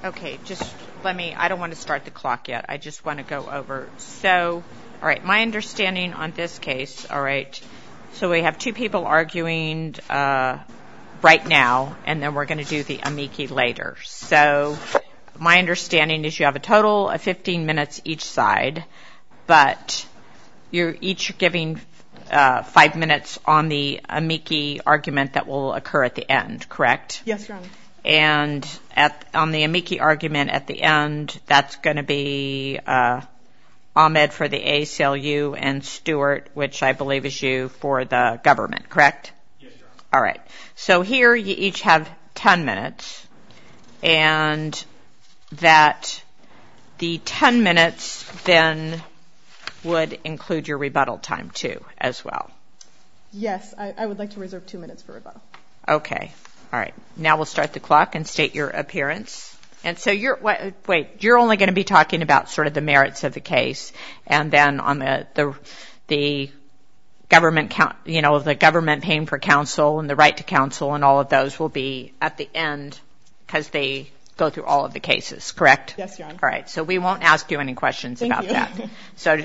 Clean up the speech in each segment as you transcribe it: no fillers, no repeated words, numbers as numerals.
Okay, I don't want to start the clock yet. I just want to go over. So, all right, my understanding on this case, all right, so we have two people arguing right now, and then we're going to do the amici later. So my understanding is you have a total of 15 minutes each side, but you're each giving 5 minutes on the amici argument that will occur at the end, correct? Yes, Your Honor. And on the amici argument at the end, that's going to be Ahmed for the ACLU and Stewart, which I believe is you, for the government, correct? Yes, Your Honor. All right. So here you each have 10 minutes, and that the 10 minutes then would include your rebuttal time, too, as well. Yes, I would like to reserve 2 minutes for rebuttal. Okay. All right. Now we'll start the clock and state your appearance. And so you're only going to be talking about sort of the merits of the case, and then on the government, the government paying for counsel and the right to counsel and all of those will be at the end because they go through all of the cases, correct? Yes, Your Honor. All right. So we won't ask you any questions about that. So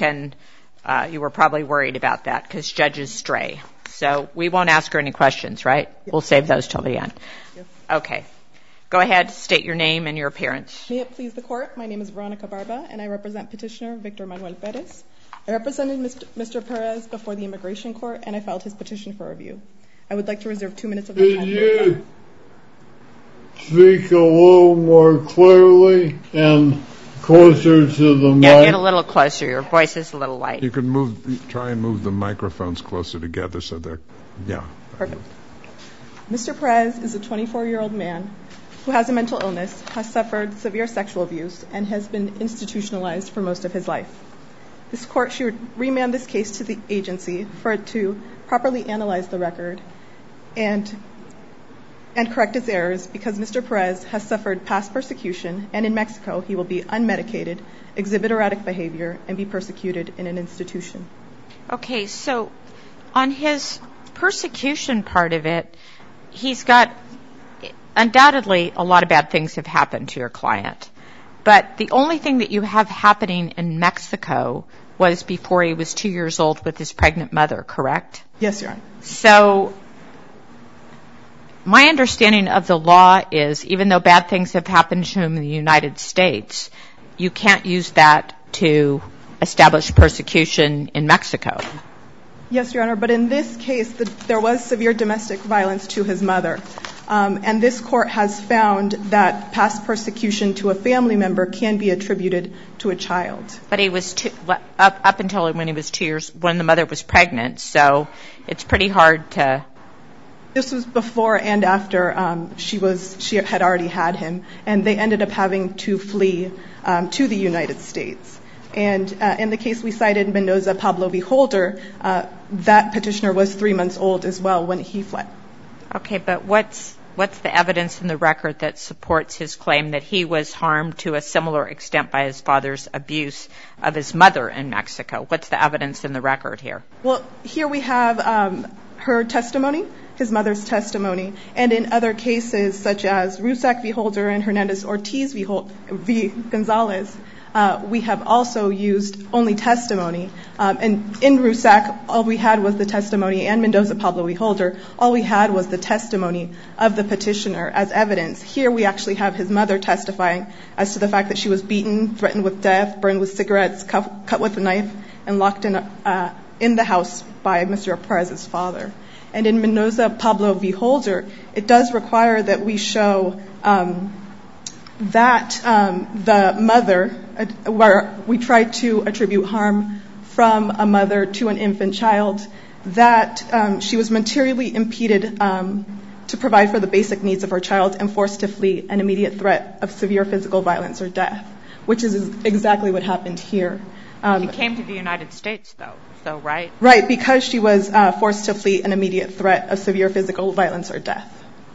you were probably worried about that because judges stray. So we won't ask her any questions, right? Yes. We'll save those till the end. Yes. Okay. Go ahead, state your name and your appearance. May it please the Court, my name is Veronica Barba, and I represent Petitioner Victor Manuel Perez. I represented Mr. Perez before the Immigration Court, and I filed his petition for review. I would like to reserve 2 minutes of my time. Could you speak a little more clearly and closer to the mic? Yeah, get a little closer. Your voice is a little light. You can try and move the microphones closer together so they're, yeah. Perfect. Mr. Perez is a 24-year-old man who has a mental illness, has suffered severe sexual abuse, and has been institutionalized for most of his life. This Court should remand this case to the agency for it to properly analyze the record and correct its errors because Mr. Perez has suffered past persecution, and in Mexico he will be unmedicated, exhibit erratic behavior, and be persecuted in an institution. Okay, so on his persecution part of it, he's got undoubtedly a lot of bad things have happened to your client. But the only thing that you have happening in Mexico was before he was 2 years old with his pregnant mother, correct? Yes, Your Honor. So my understanding of the law is even though bad things have happened to him in the United States, you can't use that to establish persecution in Mexico. Yes, Your Honor, but in this case, there was severe domestic violence to his mother. And this Court has found that past persecution to a family member can be attributed to a child. But he was up until when he was 2 years, when the mother was pregnant, so it's pretty hard to... This was before and after she had already had him, and they ended up having to flee to the United States. And in the case we cited, Mendoza Pablo v. Holder, that petitioner was 3 months old as well when he fled. Okay, but what's the evidence in the record that supports his claim that he was harmed to a similar extent by his father's abuse of his mother in Mexico? What's the evidence in the record here? Well, here we have her testimony, his mother's testimony, and in other cases such as Rusak v. Holder and Hernandez-Ortiz v. Gonzalez, we have also used only testimony. And in Rusak, all we had was the testimony, and Mendoza Pablo v. Holder, all we had was the testimony of the petitioner as evidence. Here we actually have his mother testifying as to the fact that she was beaten, threatened with death, burned with cigarettes, cut with a knife, and locked in the house by Mr. Perez's father. And in Mendoza Pablo v. Holder, it does require that we show that the mother, where we try to attribute harm from a mother to an infant child, that she was materially impeded to provide for the basic needs of her child and forced to flee an immediate threat of severe physical violence or death, which is exactly what happened here. She came to the United States, though, right? Right, because she was forced to flee an immediate threat of severe physical violence or death.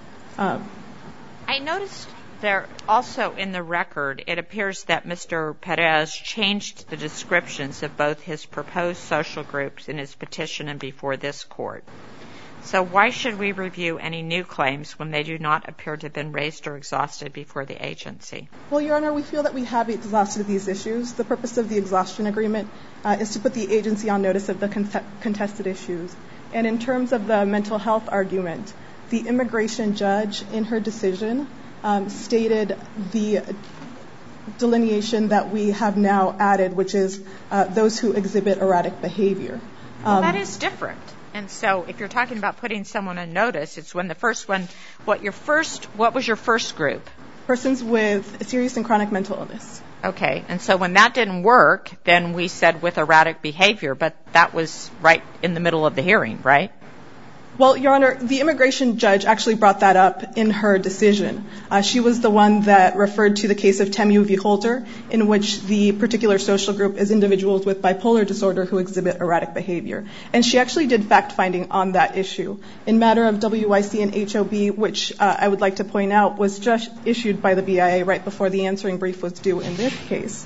I noticed there also in the record, it appears that Mr. Perez changed the descriptions of both his proposed social groups in his petition and before this Court. So why should we review any new claims when they do not appear to have been raised or exhausted before the agency? Well, Your Honor, we feel that we have exhausted these issues. The purpose of the exhaustion agreement is to put the agency on notice of the contested issues. And in terms of the mental health argument, the immigration judge in her decision stated the delineation that we have now added, which is those who exhibit erratic behavior. Well, that is different. And so if you're talking about putting someone on notice, it's when the first one, what was your first group? Persons with serious and chronic mental illness. Okay. And so when that didn't work, then we said with erratic behavior, but that was right in the middle of the hearing, right? Well, Your Honor, the immigration judge actually brought that up in her decision. She was the one that referred to the case of Temu v. Holter, in which the particular social group is individuals with bipolar disorder who exhibit erratic behavior. And she actually did fact-finding on that issue. In matter of WIC and HOB, which I would like to point out was just issued by the BIA right before the answering brief was due in this case,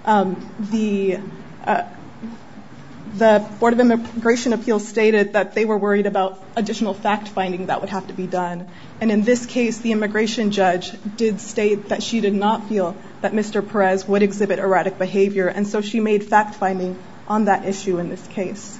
the Board of Immigration Appeals stated that they were worried about additional fact-finding that would have to be done. And in this case, the immigration judge did state that she did not feel that Mr. Perez would exhibit erratic behavior, and so she made fact-finding on that issue in this case.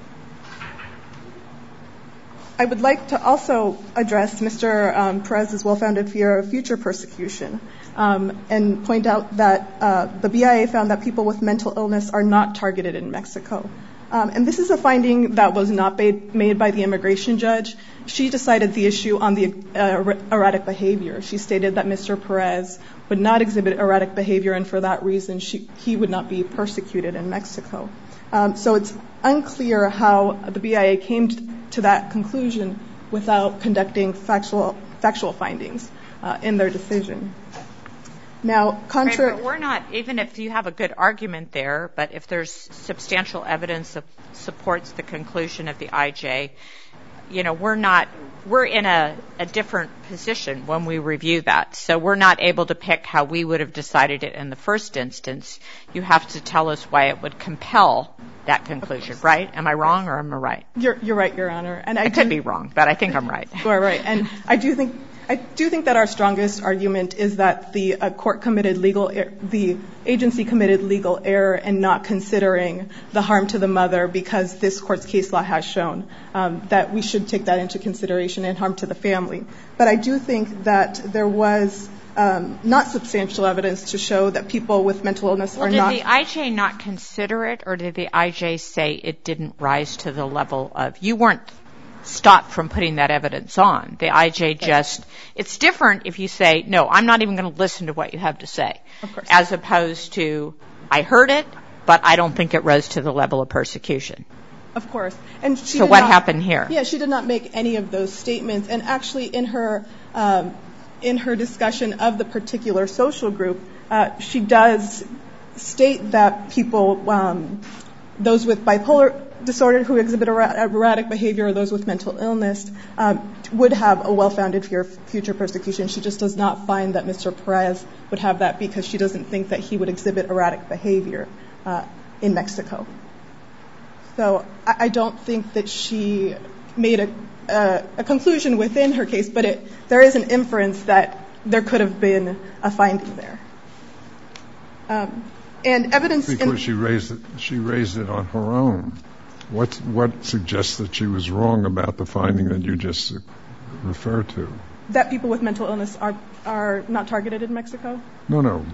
I would like to also address Mr. Perez's well-founded fear of future persecution and point out that the BIA found that people with mental illness are not targeted in Mexico. And this is a finding that was not made by the immigration judge. She decided the issue on the erratic behavior. She stated that Mr. Perez would not exhibit erratic behavior, and for that reason he would not be persecuted in Mexico. So it's unclear how the BIA came to that conclusion without conducting factual findings in their decision. Now, contrary... Right, but we're not, even if you have a good argument there, but if there's substantial evidence that supports the conclusion of the IJ, you know, we're in a different position when we review that. So we're not able to pick how we would have decided it in the first instance. You have to tell us why it would compel that conclusion, right? Am I wrong or am I right? You're right, Your Honor. And I could be wrong, but I think I'm right. You are right. And I do think that our strongest argument is that the agency committed legal error in not considering the harm to the mother, because this court's case law has shown that we should take that into consideration and harm to the family. But I do think that there was not substantial evidence to show that people with mental illness are not... Did the IJ not consider it, or did the IJ say it didn't rise to the level of... You weren't stopped from putting that evidence on. The IJ just... It's different if you say, no, I'm not even going to listen to what you have to say. Of course. As opposed to, I heard it, but I don't think it rose to the level of persecution. Of course. And so what happened here? Yeah, she did not make any of those statements. And actually in her discussion of the particular social group, she does state that people, those with bipolar disorder who exhibit erratic behavior or those with mental illness would have a well-founded fear of future persecution. She just does not find that Mr. Perez would have that because she doesn't think that he would exhibit erratic behavior in Mexico. So I don't think that she made a conclusion within her case, but there is an inference that there could have been a finding there. And evidence... Because she raised it on her own. What suggests that she was wrong about the finding that you just referred to? That people with mental illness are not targeted in Mexico? No.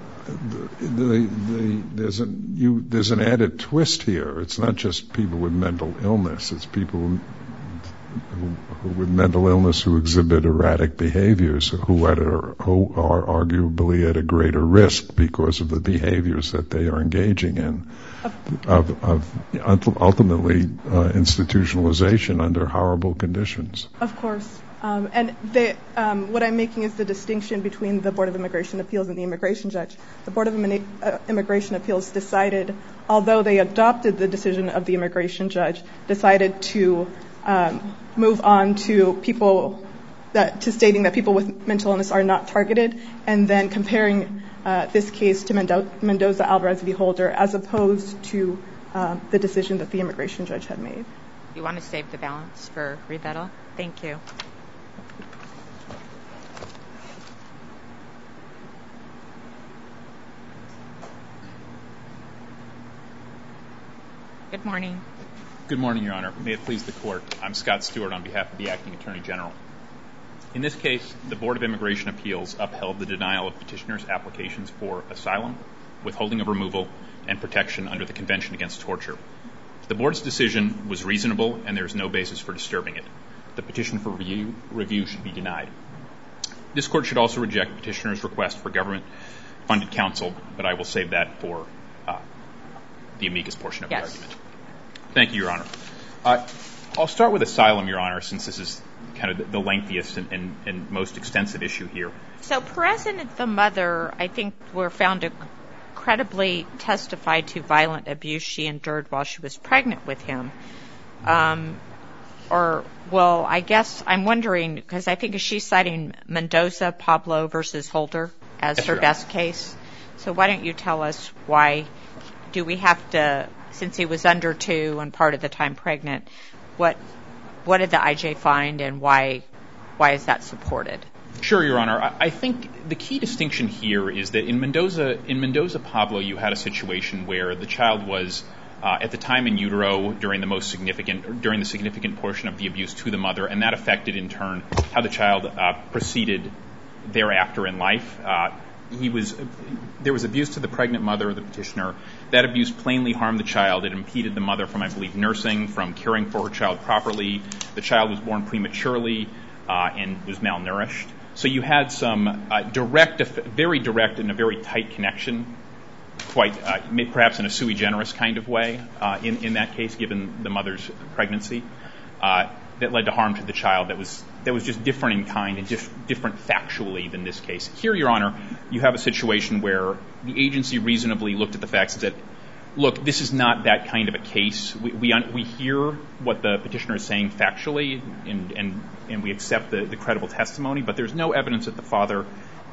There's an added twist here. It's not just people with mental illness. It's people who with mental illness who exhibit erratic behaviors, who are arguably at a greater risk because of the behaviors that they are engaging in, of ultimately institutionalization under horrible conditions. Of course. And what I'm making is the distinction between the Board of Immigration Appeals and the immigration judge. The Board of Immigration Appeals decided, although they adopted the decision of the immigration judge, decided to move on to stating that people with mental illness are not targeted, and then comparing this case to Mendoza-Alvarez v. Holder as opposed to the decision that the immigration judge had made. You want to save the balance for rebuttal? Thank you. Good morning. Good morning, Your Honor. May it please the Court. I'm Scott Stewart on behalf of the Acting Attorney General. In this case, the Board of Immigration Appeals upheld the denial of petitioners' applications for asylum, withholding of removal, and protection under the Convention Against Torture. The Board's decision was reasonable, and there is no basis for disturbing it. The petition for review should be denied. This Court should also reject petitioners' request for government-funded counsel, but I will save that for the amicus portion of the argument. Thank you, Your Honor. I'll start with asylum, Your Honor, since this is kind of the lengthiest and most extensive issue here. So Perez and the mother, I think, were found to credibly testify to violent abuse she endured while she was pregnant with him. I guess I'm wondering, because I think she's citing Mendoza, Pablo versus Holder as her best case. So why don't you tell us why do we have to, since he was under 2 and part of the time pregnant, what did the IJ find and why is that supported? Sure, Your Honor. I think the key distinction here is that in Mendoza, Pablo, you had a situation where the child was at the time in utero during the significant portion of the abuse to the mother, and that affected in turn how the child proceeded thereafter in life. There was abuse to the pregnant mother of the petitioner. That abuse plainly harmed the child. It impeded the mother from, I believe, nursing, from caring for her child properly. The child was born prematurely and was malnourished. So you had some very direct and a very tight connection, perhaps in a sui generis kind of way in that case, given the mother's pregnancy, that led to harm to the child that was just different in kind and just different factually than this case. Here, Your Honor, you have a situation where the agency reasonably looked at the facts and said, look, this is not that kind of a case. We hear what the petitioner is saying factually, and we accept the credible testimony, but there's no evidence that the father,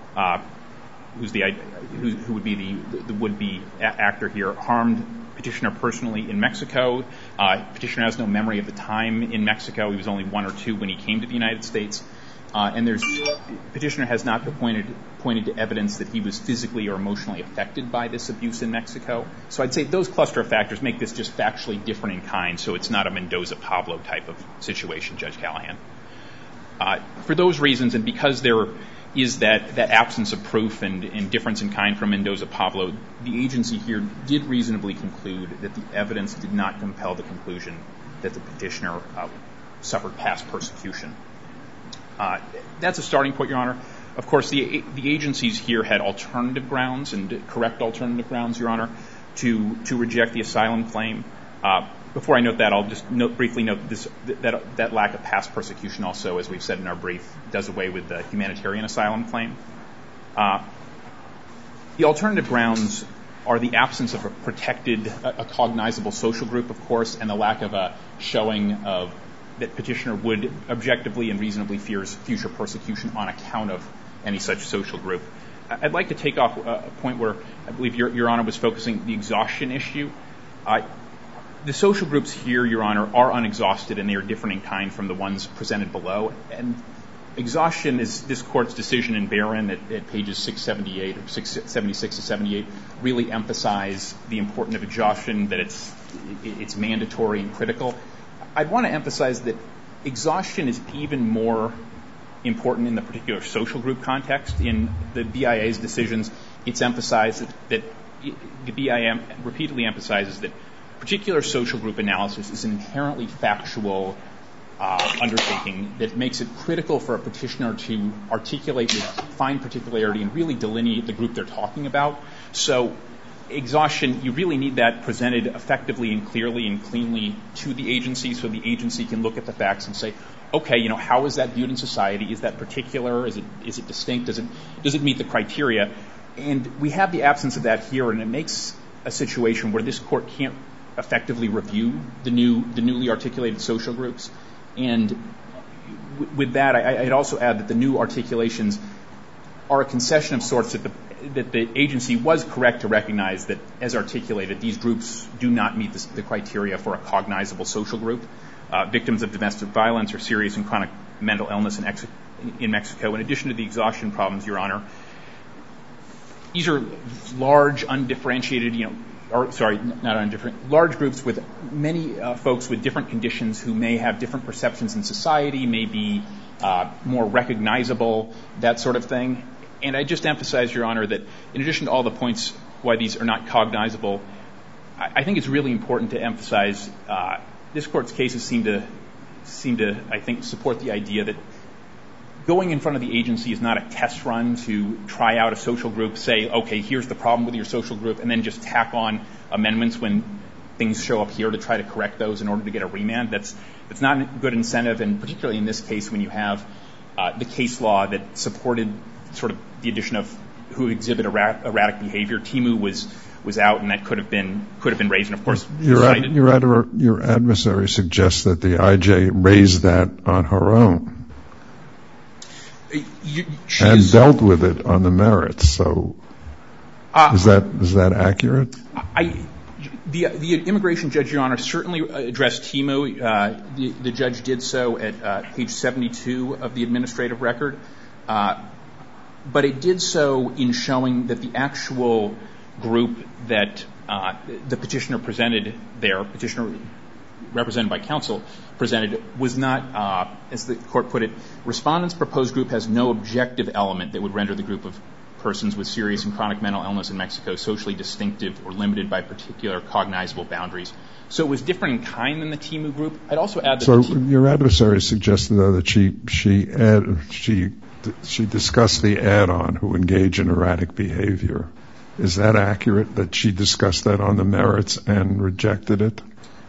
who would be the would-be actor here, harmed petitioner personally in Mexico. Petitioner has no memory of the time in Mexico. He was only 1 or 2 when he came to the United States. And petitioner has not pointed to evidence that he was physically or emotionally affected by this abuse in Mexico. So I'd say those cluster of factors make this just factually different in kind, so it's not a Mendoza-Pablo type of situation, Judge Callahan. For those reasons, and because there is that absence of proof and difference in kind from Mendoza-Pablo, the agency here did reasonably conclude that the evidence did not compel the conclusion that the petitioner suffered past persecution. That's a starting point, Your Honor. Of course, the agencies here had alternative grounds and correct alternative grounds, Your Honor, to reject the asylum claim. Before I note that, I'll just briefly note that lack of past persecution also, as we've said in our brief, does away with the humanitarian asylum claim. The alternative grounds are the absence of a cognizable social group, of course, and the lack of a showing of that petitioner would objectively and reasonably fears future persecution on account of any such social group. I'd like to take off a point where I believe Your Honor was focusing the exhaustion issue. The social groups here, Your Honor, are unexhausted, and they are different in kind from the ones presented below. And exhaustion is this Court's decision in Barron at pages 678 or 676 to 78 really emphasize the importance of exhaustion, that it's mandatory and critical. I'd want to emphasize that exhaustion is even more important in the particular social group context. In the BIA's decisions, it's emphasized that the BIA repeatedly emphasizes that particular social group analysis is an inherently factual undertaking that makes it critical for a petitioner to articulate with fine particularity and really delineate the group they're talking about. So exhaustion, you really need that presented effectively and clearly and cleanly to the agency so the agency can look at the facts and say, okay, how is that viewed in society? Is that particular? Is it distinct? Does it meet the criteria? And we have the absence of that here, and it makes a situation where this Court can't effectively review the newly articulated social groups. And with that, I'd also add that the new articulations are a concession of sorts that the agency was correct to recognize that, as articulated, these groups do not meet the criteria for a cognizable social group. victims of domestic violence or serious and chronic mental illness in Mexico. In addition to the exhaustion problems, Your Honor, these are large, undifferentiated, large groups with many folks with different conditions who may have different perceptions in society, may be more recognizable, that sort of thing. And I just emphasize, Your Honor, that in addition to all the points why these are not cognizable, I think it's really important to emphasize this Court's cases seem to, I think, support the idea that going in front of the agency is not a test run to try out a social group, say, okay, here's the problem with your social group, and then just tack on amendments when things show up here to try to correct those in order to get a remand. That's not a good incentive, and particularly in this case when you have the case law that supported sort of the addition of who exhibit erratic behavior. Timu was out, and that could have been raised, and of course cited. Your adversary suggests that the IJ raised that on her own. And dealt with it on the merits. So is that accurate? The immigration judge, Your Honor, certainly addressed Timu. The judge did so at page 72 of the administrative record. But it did so in showing that the actual group that the petitioner presented there, petitioner represented by counsel, presented was not, as the Court put it, respondents' proposed group has no objective element that would render the group of persons with serious and chronic mental illness in Mexico socially distinctive or limited by particular cognizable boundaries. So it was different in kind than the Timu group. I'd also add that... So your adversary suggested, though, that she discussed the add-on who engage in erratic behavior. Is that accurate, that she discussed that on the merits and rejected it?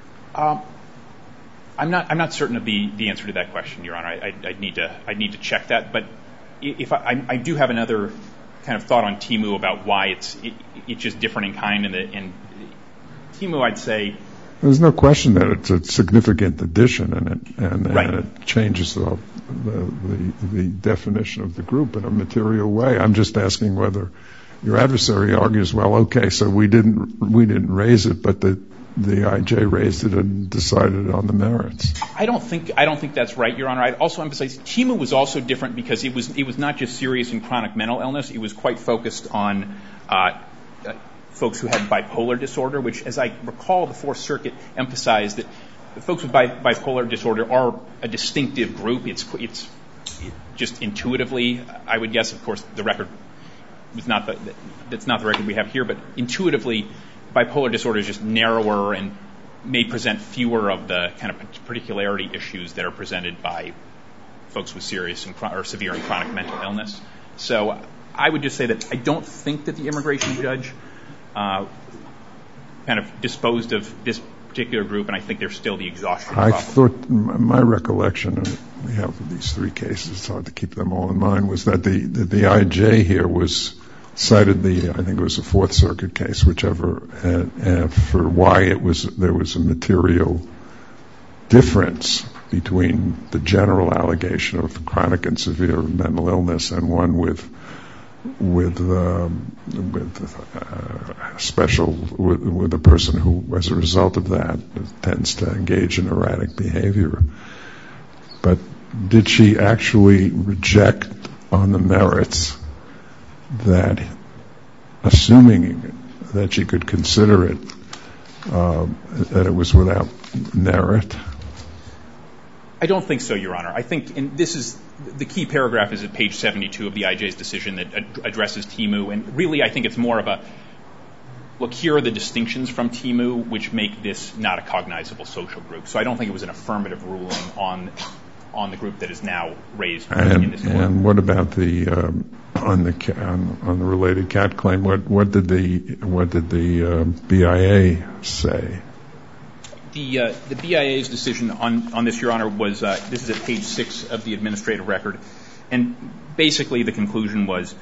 I'm not certain of the answer to that question, Your Honor. I'd need to check that. But if I do have another kind of thought on Timu about why it's just different in kind, and Timu, I'd say... There's no question that it's a significant addition, and right. It changes the definition of the group in a material way. I'm just asking whether your adversary argues, well, okay, so we didn't raise it, but the IJ raised it and decided on the merits. I don't think that's right, Your Honor. I'd also emphasize Timu was also different because it was not just serious and chronic mental illness. It was quite focused on folks who had bipolar disorder, which, as I recall, the Fourth Circuit emphasized that folks with bipolar disorder are a distinctive group. It's just intuitively, I would guess, of course, the record was that's not the record we have here, but intuitively, bipolar disorder is just narrower and may present fewer of the kind of particularity issues that are presented by folks with serious or severe and chronic mental illness. So I would just say that I don't think that the immigration judge kind of disposed of this particular group, and I think there's still the exhaustion problem. I thought, my recollection, and we have these three cases, it's hard to keep them all in mind, was that the IJ here cited I think it was a Fourth Circuit case, whichever, for why there was a material difference between the general allegation of chronic and severe mental illness and one with a person who, as a result of that, tends to engage in erratic behavior. But did she actually reject on the merits that, assuming that she could consider it, that it was without merit? I don't think so, Your Honor. I think, and this is, the key paragraph is at page 72 of the IJ's decision that addresses Timu, and really I think it's more of a, look, here are the distinctions from Timu which make this not a cognizable social group. So I don't think it was an affirmative ruling on the group that is now raised in this court. And what about on the related cat claim? What did the BIA say? The BIA's decision on this, Your Honor, was this is at page 6 of the administrative record, and basically the conclusion was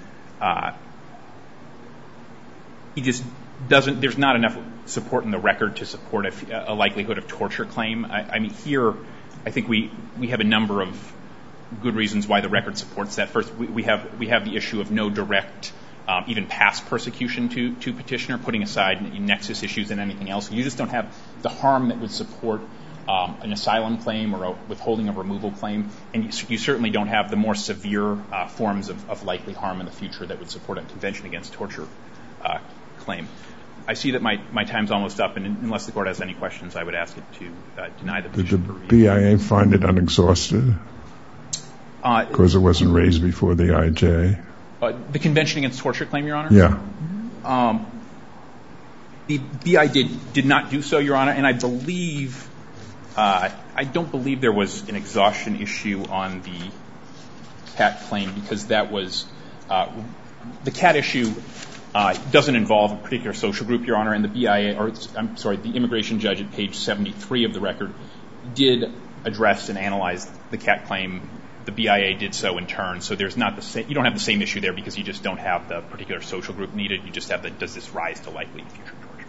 he just doesn't. There's not enough support in the record to support a likelihood of torture claim. I mean, here I think we have a number of good reasons why the record supports that. First, we have the issue of no direct, even past persecution to petitioner, putting aside nexus issues and anything else. You just don't have the harm that would support an asylum claim or a withholding of removal claim, and you certainly don't have the more severe forms of likely harm in the future that would support a Convention Against Torture claim. I see that my time's almost up, and unless the Court has any questions, I would ask it to deny the petition. Did the BIA find it unexhausted? Because it wasn't raised before the IJ? The Convention Against Torture claim, Your Honor? Yeah. The BIA did not do so, Your Honor, and I don't believe there was an exhaustion issue on the CAT claim, because that was the CAT issue doesn't involve a particular social group, Your Honor, and the immigration judge at page 73 of the record did address and analyze the CAT claim. The BIA did so in turn, so there's not you don't have the same issue there because you just don't have the particular social group needed. You just have does this rise to likely future torture?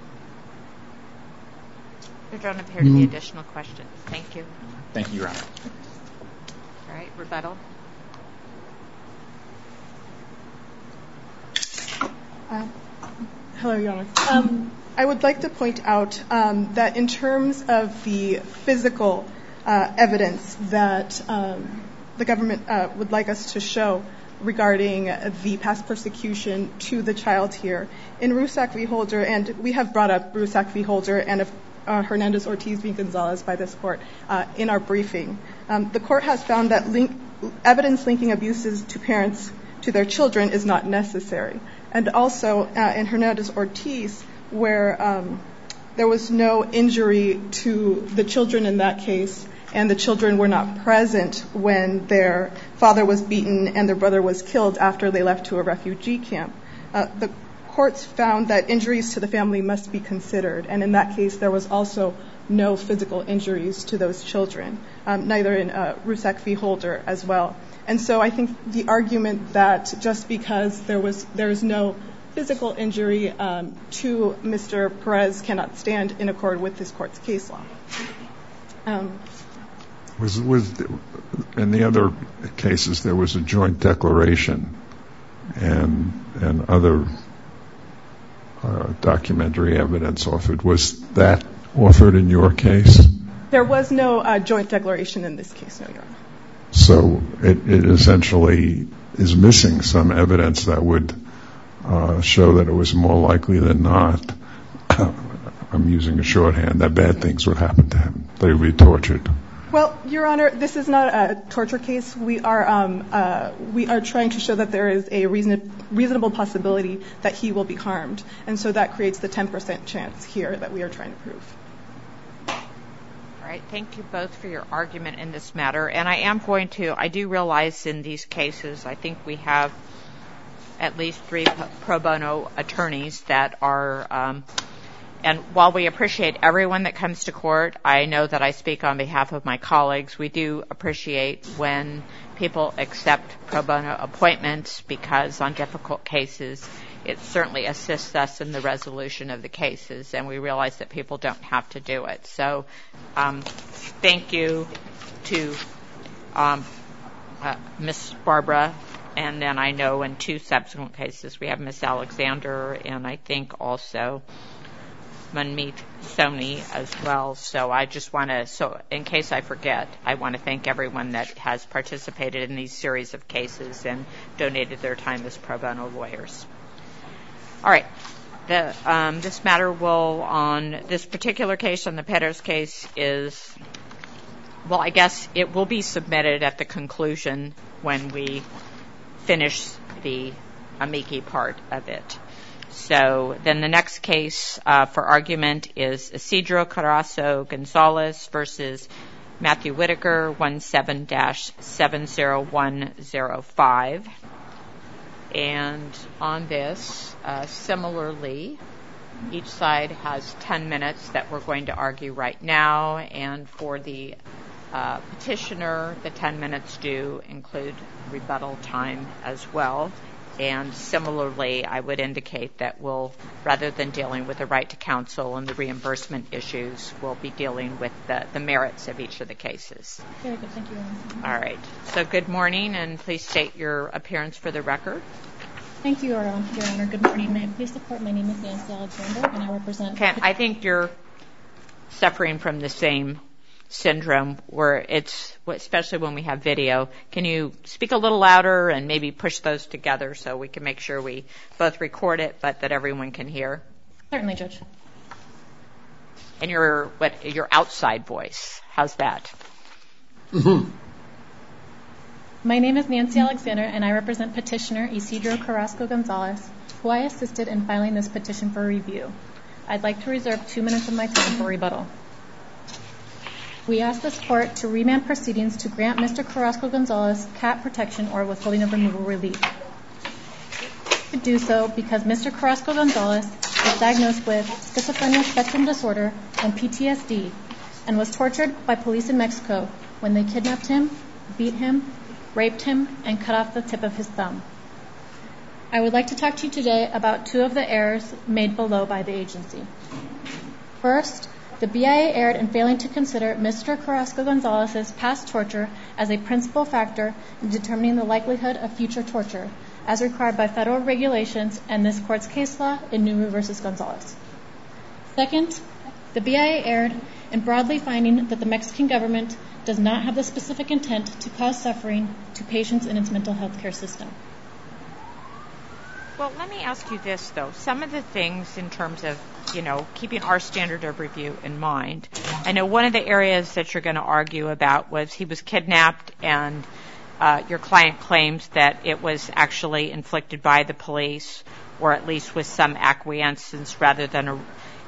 There don't appear to be additional questions. Thank you. Thank you, Your Honor. All right, rebuttal. Hello, Your Honor. I would like to point out that in terms of the physical evidence that the government would like us to show regarding the past persecution to the child here, in Rusak v. Holder, and we have brought up Rusak v. Holder and Hernandez-Ortiz v. Gonzalez by this Court in our briefing. The Court has found that evidence linking abuses to parents to their children is not necessary. And also in Hernandez-Ortiz, where there was no injury to the children in that case, and the children were not present when their father was beaten and their brother was killed after they left to a refugee camp. The courts found that injuries to the family must be considered, and in that case there was also no physical injuries to those children, neither in Rusak v. Holder as well. And so I think the argument that just because there is no physical injury to Mr. Perez cannot stand in accord with this Court's case law. Was in the other cases there was a joint declaration and other documentary evidence offered. Was that offered in your case? There was no joint declaration in this case, no, Your Honor. So it essentially is missing some evidence that would show that it was more likely than not, I'm using a shorthand, that bad things would happen to him, that he would be tortured. Well, Your Honor, this is not a torture case. We are trying to show that there is a reasonable possibility that he will be harmed, and so that creates the 10% chance here that we are trying to prove. All right, thank you both for your argument in this matter, and I do realize in these cases, I think we have at least 3 pro bono attorneys that are, and while we appreciate everyone that comes to court, I know that I speak on behalf of my colleagues. We do appreciate when people accept pro bono appointments because on difficult cases, it certainly assists us in the resolution of the cases, and we realize that people don't have to do it. So thank you to Ms. Barbara, and then I know in 2 subsequent cases we have Ms. Alexander and I think also Manmeet Soni as well. So I just want to, so in case I forget, I want to thank everyone that has participated in these series of cases and donated their time as pro bono lawyers. All right. This matter will, on this particular case, on the Perez case, is, well, I guess it will be submitted at the conclusion when we finish the amici part of it. So then the next case for argument is Isidro Carazo Gonzalez versus Matthew Whitaker, 17-70105. And on this, similarly, each side has 10 minutes that we're going to argue right now. And for the petitioner, the 10 minutes do include rebuttal time as well. And similarly, I would indicate that we'll, rather than dealing with the right to counsel and the reimbursement issues, we'll be dealing with the merits of each of the cases. Very good. Thank you, Your Honor. All right. So good morning, and please state your appearance for the record. Thank you, Your Honor. Good morning. May I please support? My name is Nancy Alexander, and I represent... I think you're suffering from the same syndrome where it's, especially when we have video. Can you speak a little louder and maybe push those together so we can make sure we both record it but that everyone can hear? Certainly, Judge. And your outside voice, how's that? My name is Nancy Alexander, and I represent petitioner Isidro Carrasco-Gonzalez, who I assisted in filing this petition for review. I'd like to reserve 2 minutes of my time for rebuttal. We ask this court to remand proceedings to grant Mr. Carrasco-Gonzalez cat protection or withholding of removal relief. To do so because Mr. Carrasco-Gonzalez was diagnosed with schizophrenia spectrum disorder and PTSD and was tortured by police in Mexico when they kidnapped him, beat him, raped him, and cut off the tip of his thumb. I would like to talk to you today about 2 of the errors made below by the agency. First, the BIA erred in failing to consider Mr. Carrasco-Gonzalez's past torture as a principal factor in determining the likelihood of future torture, as required by federal regulations and this court's case law in Nuru v. Gonzalez. Second, the BIA erred in broadly finding that the Mexican government does not have the specific intent to cause suffering to patients in its mental health care system. Well, let me ask you this, though. Some of the things in terms of, keeping our standard of review in mind, I know one of the areas that you're going to argue about was he was kidnapped and your client claims that it was actually inflicted by the police or at least with some acquiescence rather than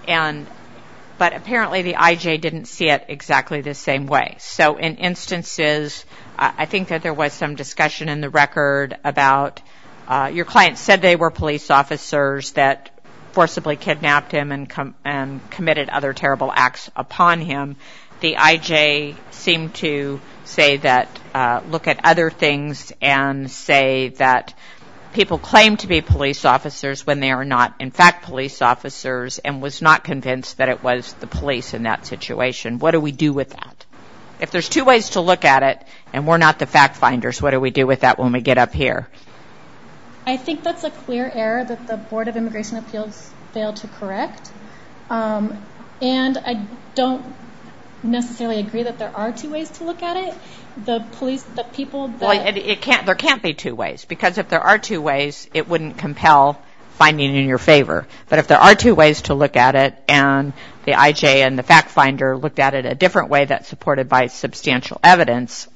but apparently the IJ didn't see it exactly the same way. So in instances, I think that there was some discussion in the record about your client said they were police officers that forcibly kidnapped him and committed other terrible acts upon him. The IJ seemed to say that, look at other things and say that people claim to be police officers when they are not, in fact, police officers, and was not convinced that it was the police in that situation. What do we do with that? If there's 2 ways to look at it, and we're not the fact finders, what do we do with that when we get up here? I think that's a clear error that the Board of Immigration Appeals failed to correct. And I don't necessarily agree that there are 2 ways to look at it. The people that... Well, there can't be 2 ways, because if there are 2 ways, it wouldn't compel finding in your favor. But if there are 2 ways to look at it, and the IJ and the fact finder looked at it a different way that's supported by substantial evidence,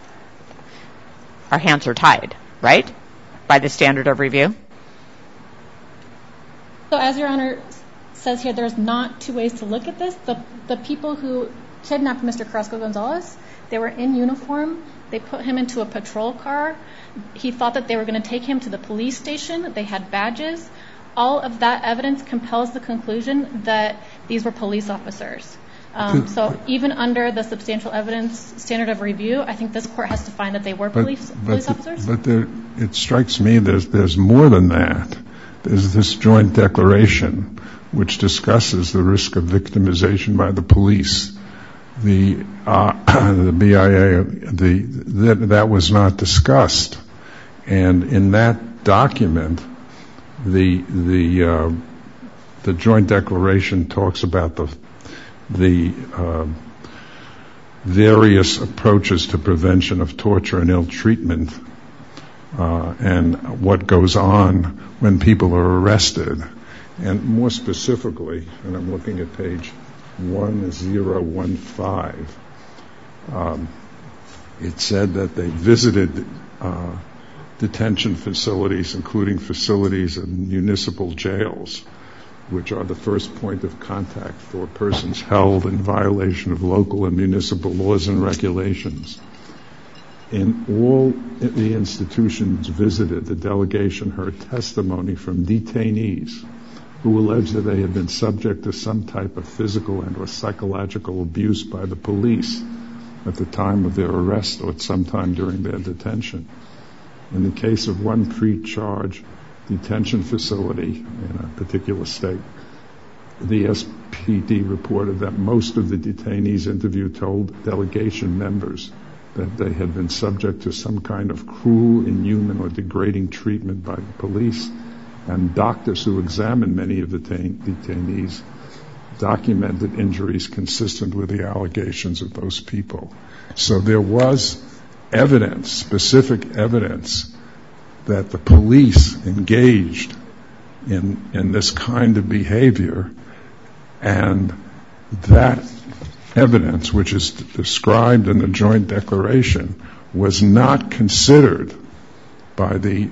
our hands are tied, right? By the standard of review? So as Your Honor says here, there's not 2 ways to look at this. The people who kidnapped Mr. Carrasco-Gonzalez, they were in uniform. They put him into a patrol car. He thought that they were going to take him to the police station. They had badges. All of that evidence compels the conclusion that these were police officers. So even under the substantial evidence standard of review, I think this court has to find that they were police officers. But it strikes me there's more than that. There's this joint declaration which discusses the risk of victimization by the police. The BIA, that was not discussed. And in that document, the joint declaration talks about the various approaches to prevention of torture and ill treatment, and what goes on when people are arrested. And more specifically, and I'm looking at page 1015, it said that they visited detention facilities, including facilities in municipal jails, which are the first point of contact for persons held in violation of local and municipal laws and regulations. In all the institutions visited, the delegation heard testimony from detainees who alleged that they had been subject to some type of physical and or psychological abuse by the police at the time of their arrest or at some time during their detention. In the case of one pre-charge detention facility in a particular state, the SPD reported that most of the detainees interviewed told delegation members that they had been subject to some kind of cruel, inhuman, or degrading treatment by the police, and doctors who examined many of the detainees documented injuries consistent with the allegations of those people. So there was evidence, specific evidence, that the police engaged in this kind of behavior, and that evidence, which is described in the joint declaration, was not considered by the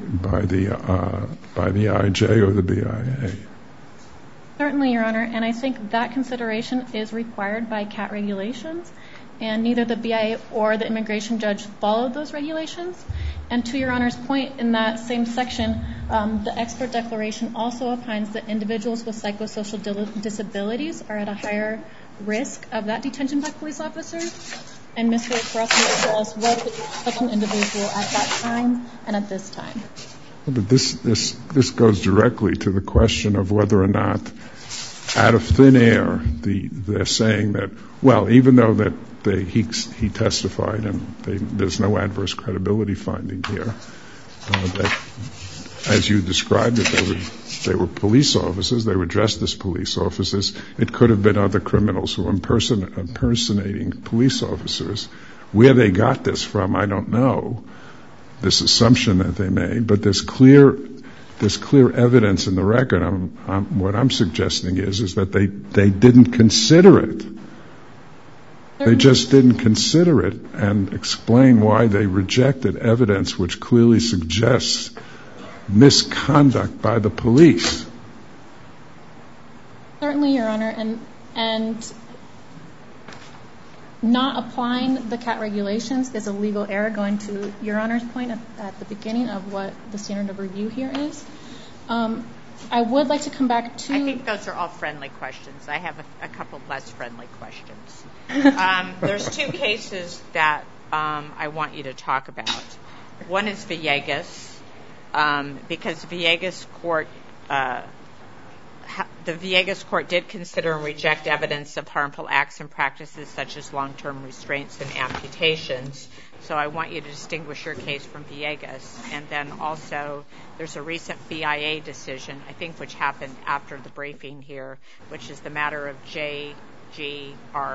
IJ or the BIA. Certainly, Your Honor, and I think that consideration is required by CAT regulations, and neither the BIA or the immigration judge followed those regulations. And to Your Honor's point, in that same section, the expert declaration also opines that individuals with psychosocial disabilities are at a higher risk of that detention by police officers. And Mr. Carrasco-Gonzalez was such an individual at that time and at this time. But this goes directly to the question of whether or not, out of thin air, they're saying that, well, even though that he testified and there's no adverse credibility finding here, that, as you described it, they were police officers, they were dressed as police officers. It could have been other criminals who were impersonating police officers. Where they got this from, I don't know, this assumption that they made, but there's clear evidence in the record. What I'm suggesting is that they didn't consider it. They just didn't consider it and explain why they rejected evidence which clearly suggests misconduct by the police. Certainly, Your Honor, and not applying the CAT regulations is a legal error, going to Your Honor's point at the beginning of what the standard of review here is. I would like to come back to... I think those are all friendly questions. I have a couple less friendly questions. There's two cases that I want you to talk about. One is Villegas, because the Villegas court did consider and reject evidence of harmful acts and practices such as long-term restraints and amputations. So I want you to distinguish your case from Villegas. And then also there's a recent BIA decision, I think, which happened after the briefing here, which is the matter of JGRP.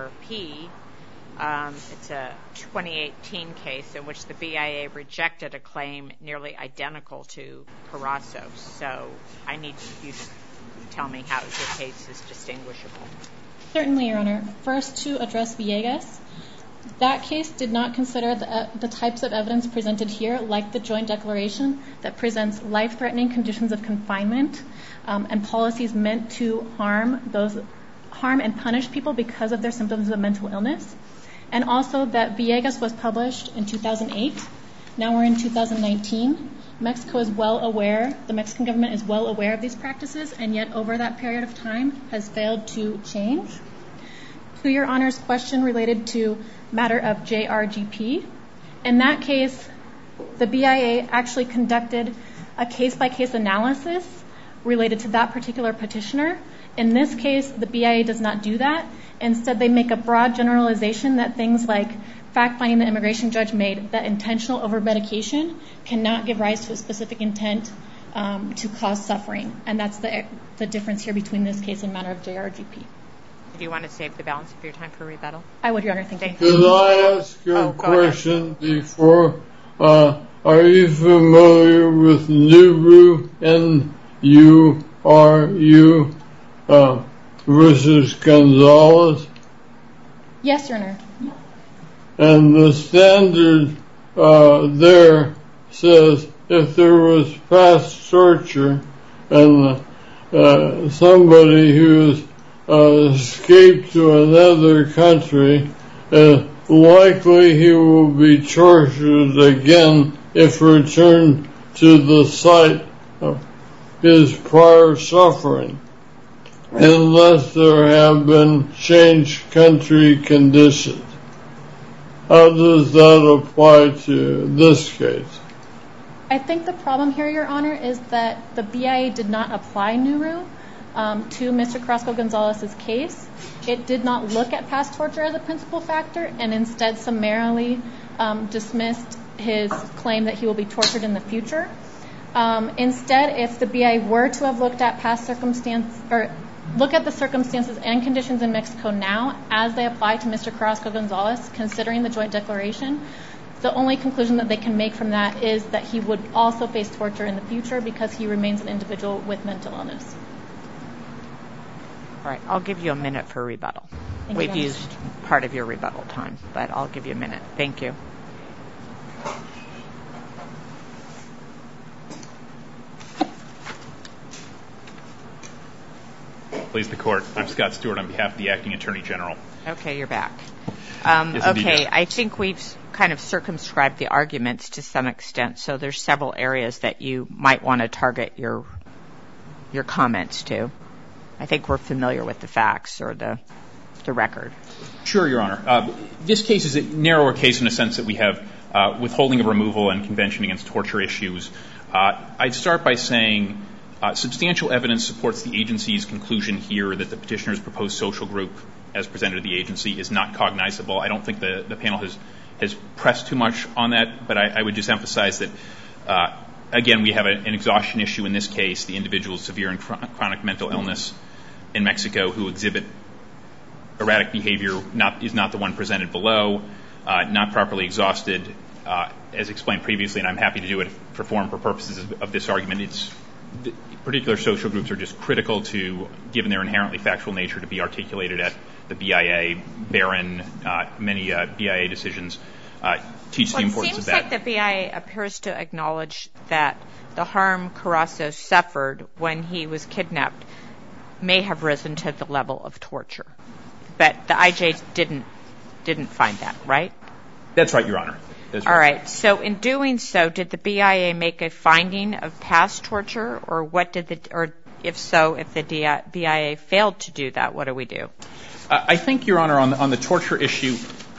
It's a 2018 case in which the BIA rejected a claim nearly identical to Carrasco's. So I need you to tell me how your case is distinguishable. Certainly, Your Honor. First, to address Villegas, that case did not consider the types of evidence presented here, like the joint declaration that presents life-threatening conditions of confinement and policies meant to harm and punish people because of their symptoms of mental illness. And also that Villegas was published in 2008. Now we're in 2019. Mexico is well aware, the Mexican government is well aware of these practices, and yet over that period of time has failed to change. To Your Honor's question related to matter of JRGP, in that case, the BIA actually conducted a case-by-case analysis related to that particular petitioner. In this case, the BIA does not do that. Instead, they make a broad generalization that things like fact-finding the immigration judge made that intentional over-medication cannot give rise to a specific intent to cause suffering. And that's the difference here between this case and matter of JRGP. Do you want to save the balance of your time for rebuttal? I would, Your Honor. Thank you. Could I ask you a question before? Are you familiar with NURU, N-U-R-U, versus Gonzalez? Yes, Your Honor. And the standard there says if there was past torture and somebody who escaped to another country, likely he will be tortured again if returned to the site of his prior suffering, unless there have been changed country conditions. How does that apply to this case? I think the problem here, Your Honor, is that the BIA did not apply NURU to Mr. Carrasco-Gonzalez's case. It did not look at past torture as a principal factor and instead summarily dismissed his claim that he will be tortured in the future. Instead, if the BIA were to have looked at past circumstance or look at the circumstances and conditions in Mexico now as they apply to Mr. Carrasco-Gonzalez, considering the joint declaration, the only conclusion that they can make from that is that he would also face torture in the future because he remains an individual with mental illness. All right, I'll give you a minute for rebuttal. We've used part of your rebuttal time, but I'll give you a minute. Thank you. Please, the Court. I'm Scott Stewart on behalf of the Acting Attorney General. Okay, you're back. Yes, okay, I think we've kind of circumscribed the arguments to some extent, so there's several areas that you might want to target your comments to. I think we're familiar with the facts or the record. Sure, Your Honor. This case is a narrower case in the sense that we have withholding of removal and Convention Against Torture issues. I'd start by saying substantial evidence supports the agency's conclusion here that the petitioner's proposed social group, as presented to the agency, is not cognizable. I don't think the panel has pressed too much on that, but I would just emphasize that, again, we have an exhaustion issue in this case. The individual's severe and chronic mental illness in Mexico who exhibit erratic behavior is not the one presented below, not properly exhausted, as explained previously, and I'm happy to do it for purposes of this argument. Particular social groups are just critical to, given their inherently factual nature, to be articulated at the BIA. Barron, many BIA decisions teach the importance of that. It seems like the BIA appears to acknowledge that the harm Carrasco suffered when he was kidnapped may have risen to the level of torture. But the IJ didn't find that, right? That's right, Your Honor. That's All right. So in doing so, did the BIA make a finding of past torture, or if so, if the BIA failed to do that, what do we do? I think, Your Honor, on the torture issue,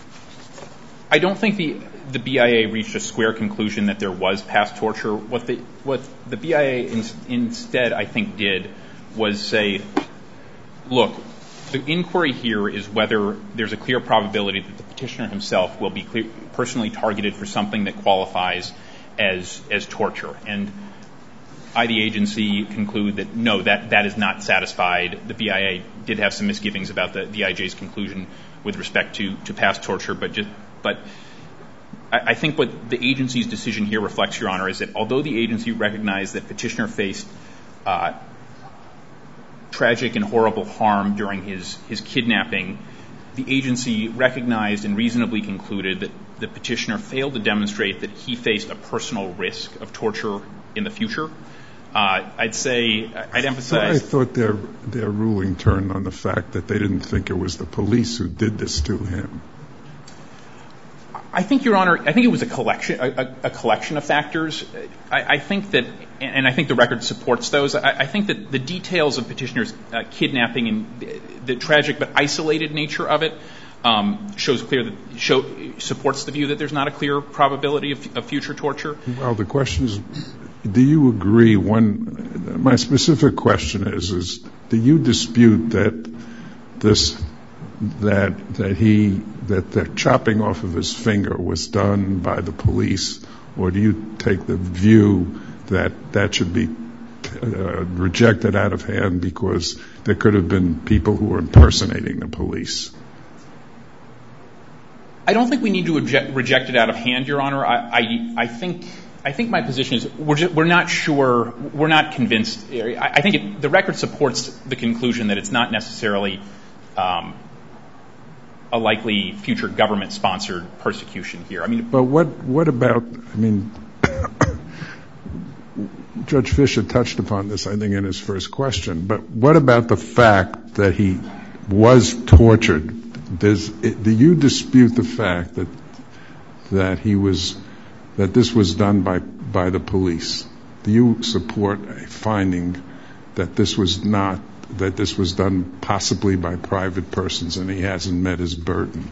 I don't think the BIA reached a square conclusion that there was past torture. What the BIA instead, I think, did was say, look, the inquiry here is whether there's a clear probability that the petitioner himself will be personally targeted for something that qualifies as torture. And the agency conclude that, no, that is not satisfied. The BIA did have some misgivings about the IJ's conclusion with respect to past torture, but I think what the agency's decision here reflects, Your Honor, is that although the agency recognized that petitioner faced tragic and horrible harm during his kidnapping, the agency recognized and reasonably concluded that the petitioner failed to demonstrate that he faced a personal risk of torture in the future. I'd emphasize... I thought their ruling turned on the fact that they didn't think it was the police who did this to him. I think, Your Honor, it was a collection of factors. I think that, and I think the record supports those, I think that the details of petitioner's kidnapping and the tragic but isolated nature of it supports the view that there's not a clear probability of future torture. Well, the question is, do you agree? My specific question is do you dispute that the chopping off of his finger was done by the police, or do you take the view that should be rejected out of hand because there could have been people who were impersonating the police? I don't think we need to reject it out of hand, Your Honor. I think my position is we're not sure, we're not convinced. I think the record supports the conclusion that it's not necessarily a likely future government-sponsored persecution here. But what about, Judge Fischer touched upon this, I think, in his first question, but what about the fact that he was tortured? Do you dispute the fact that this was done by the police? Do you support a finding that this was done possibly by private persons and he hasn't met his burden?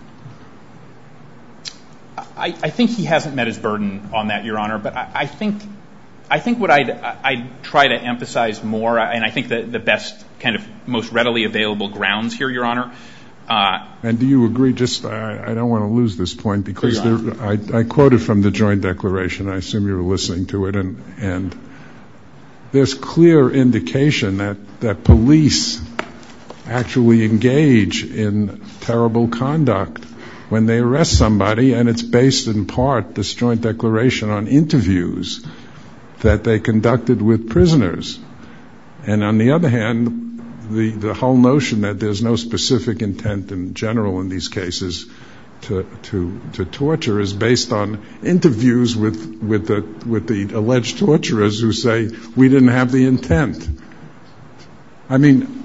I think he hasn't met his burden on that, Your Honor, but I think what I'd try to emphasize more, and I think the best kind of most readily available grounds here, Your Honor. And do you agree, I don't want to lose this point, because I quoted from the joint declaration, I assume you were listening to it, and there's clear indication that police actually engage in terrible conduct when they arrest somebody, and it's based in part, this joint declaration, on interviews that they conducted with prisoners. And on the other hand, the whole notion that there's no specific intent in general in these cases to torture is based on interviews with the alleged torturers who say we didn't have the intent. I mean,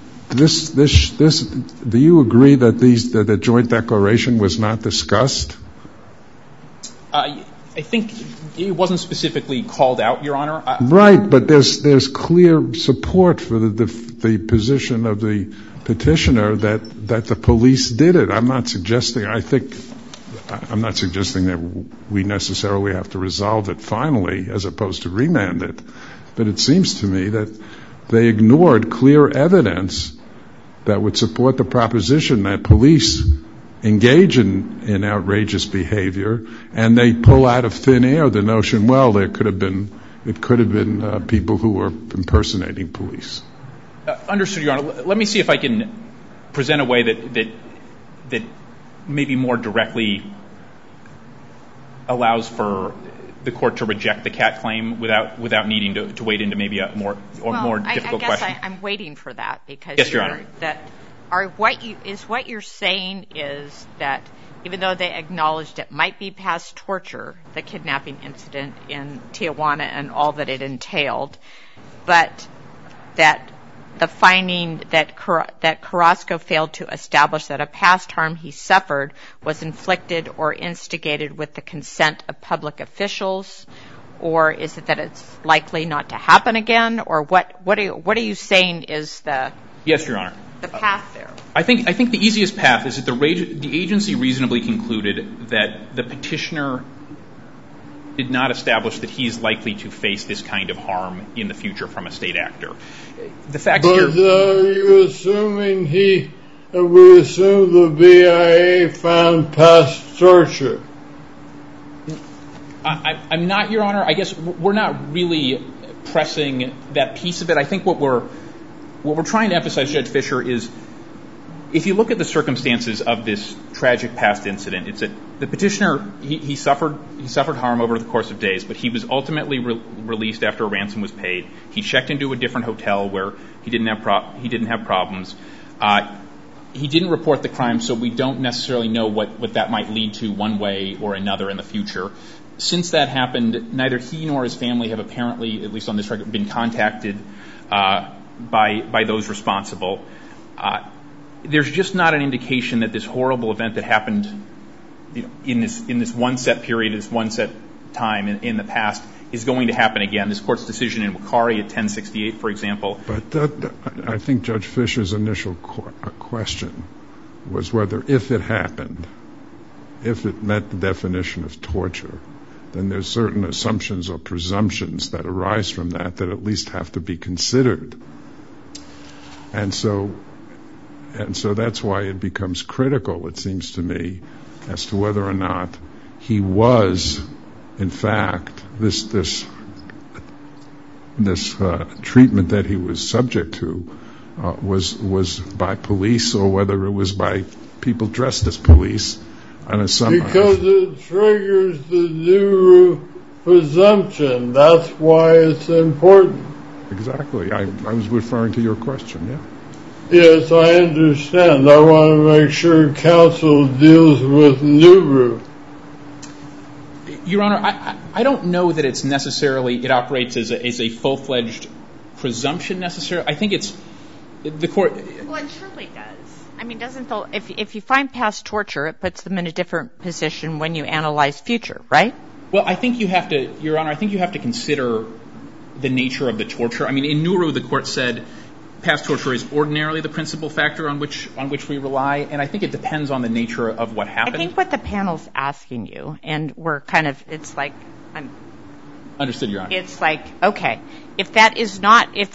do you agree that the joint declaration was not discussed? I think it wasn't specifically called out, Your Honor. Right, but there's clear support for the position of the petitioner that the police did it. I'm not suggesting that we necessarily have to resolve it finally as opposed to remand it, but it seems to me that they ignored clear evidence that would support the proposition that police engage in outrageous behavior, and they pull out of thin air the notion, well, it could have been people who were impersonating police. Understood, Your Honor. Let me see if I can present a way that maybe more directly allows for the court to reject the Catt claim without needing to wade into maybe a more difficult question. I guess I'm waiting for that because yes, Your Honor. What you're saying is that even though they acknowledged it might be past torture, the kidnapping incident in Tijuana and all that it entailed, but that the finding that Carrasco failed to establish that a past harm he suffered was inflicted or instigated with the consent of public officials, or is it that it's likely not to happen again, or what are you saying is the yes, Your Honor. The path there? I think the easiest path is that the agency reasonably concluded that the petitioner did not establish that he's likely to face this kind of harm in the future from a state actor. The fact but are you assuming we assume the BIA found past torture? I'm not, Your Honor. I guess we're not really pressing that piece of it. I think what we're trying to emphasize, Judge Fischer, is if you look at the circumstances of this tragic past incident, it's that the petitioner, he suffered harm over the course of days, but he was ultimately released after a ransom was paid. He checked into a different hotel where he didn't have problems. He didn't report the crime, so we don't necessarily know what that might lead to one way or another in the future. Since that happened, neither he nor his family have apparently, at least on this record, been contacted by those responsible. There's just not an indication that this horrible event that happened in this one set period, this one set time in the past, is going to happen again. This Court's decision in Wakari at 1068, for example. But I think Judge Fischer's initial question was whether if it happened, if it met the definition of torture, then there's certain assumptions or presumptions that arise from that at least have to be considered. And so that's why it becomes critical, it seems to me, as to whether or not he was, in fact, this treatment that he was subject to was by police, or whether it was by people dressed as police. Because it triggers the Nehru presumption. That's why it's important. Exactly. I was referring to your question, yeah. Yes, I understand. I want to make sure counsel deals with Nehru. Your Honor, I don't know that it's necessarily, it operates as a full-fledged presumption necessarily. I think it's the Court. Well, it surely does. I mean, if you find past torture, it puts them in a different position when you analyze future, right? Well, I think you have to, Your Honor, consider the nature of the torture. I mean, in Nehru, the Court said past torture is ordinarily the principal factor on which we rely, and I think it depends on the nature of what happened. I think what the panel's asking you, and we're kind of, it's like, Understood, Your Honor. It's like, okay, if that is not, if they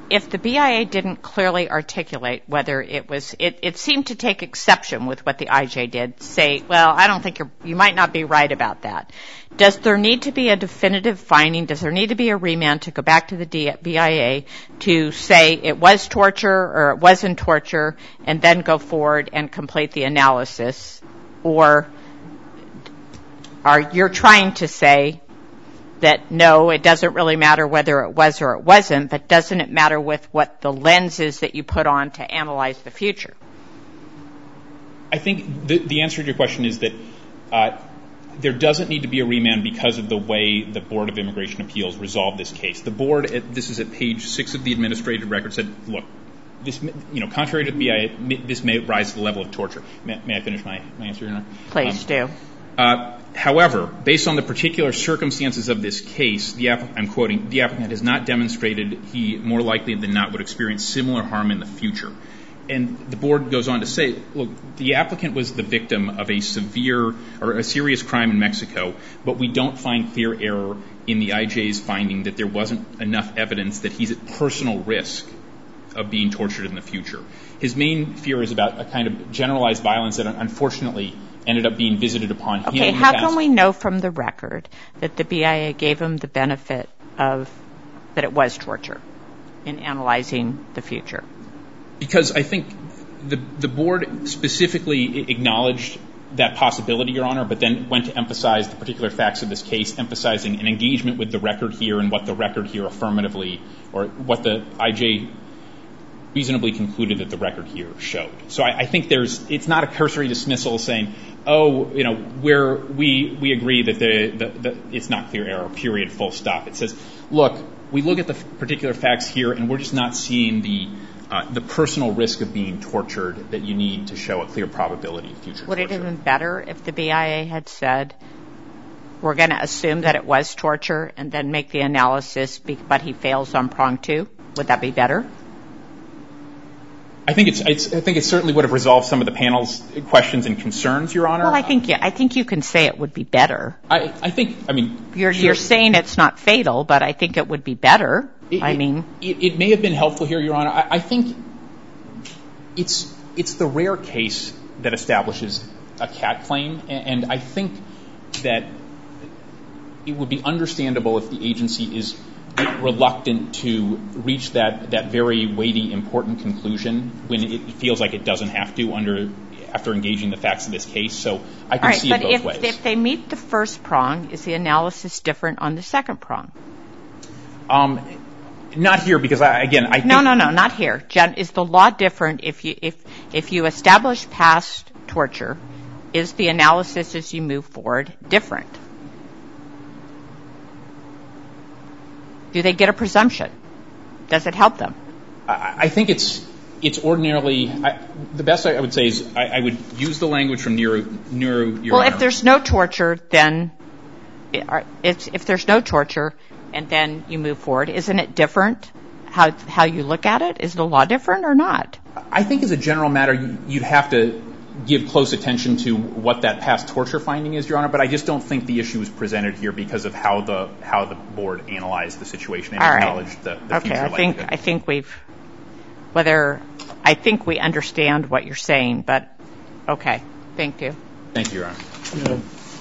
if the BIA didn't clearly articulate whether it seemed to take exception with what the IJ did, say, well, I don't think you might not be right about that. Does there need to be a definitive finding? Does there need to be a remand to go back to the BIA to say it was torture or it wasn't torture and then go forward and complete the analysis? Or you're trying to say that no, it doesn't really matter whether it was or it wasn't, but doesn't it matter with what the lens is that you put on to analyze the future? I think the answer to your question is that there doesn't need to be a remand because of the way the Board of Immigration Appeals resolved this case. The board, this is at page 6 of the administrative record, said, look, this, contrary to the BIA, this may rise to the level of torture. May I finish my answer, Your Honor? Please do. However, based on the particular circumstances of this case, I'm quoting, the applicant has not demonstrated he more likely than not would experience similar harm in the future. And the board goes on to say, look, the applicant was the victim of a severe or a serious crime in Mexico, but we don't find clear error in the IJ's finding that there wasn't enough evidence that he's at personal risk of being tortured in the future. His main fear is about a kind of generalized violence that unfortunately ended up being visited upon him. Okay, how can we know from the record that the BIA gave him the benefit of that it was torture in analyzing the future? Because I think the board specifically acknowledged that possibility, Your Honor, but then went to emphasize the particular facts of this case, emphasizing an engagement with the record here and what the record here affirmatively, or what the IJ reasonably concluded that the record here showed. So I think it's not a cursory dismissal saying, we agree that it's not clear error, period, full stop. It says, look, we look at the particular facts here and we're just not seeing the personal risk of being tortured that you need to show a clear probability of future torture. Would it have been better if the BIA had said, we're going to assume that it was torture and then make the analysis, but he fails on prong 2? Would that be better? I think it certainly would have resolved some of the panel's questions and concerns, Your Honor. Well, I think you can say it would be better. You're saying it's not fatal, but I think it would be better. It may have been helpful here, Your Honor. I think it's the rare case that establishes a CAT claim, and I think that it would be understandable if the agency is reluctant to reach that very weighty, important conclusion when it feels like it doesn't have to after engaging the facts of this case. So I can see it both ways. But if they meet the first prong, is the analysis different on the second prong? Not here, because I think... No, not here. Jen, is the law different if you establish past torture? Is the analysis as you move forward different? Do they get a presumption? Does it help them? I think it's ordinarily... the best I would say is I would use the language from Nero, Your Well, Honor. if there's no torture, then... If there's no torture and then you move forward, isn't it different how you look at it? Is the law different or not? I think as a general matter, you'd have to give close attention to what that past torture finding is, Your Honor, but I just don't think the issue is presented here because of how the board analyzed the situation and acknowledged the future likelihood. I think we understand what you're saying, but okay. Thank you. Thank you, Your Honor. Yeah.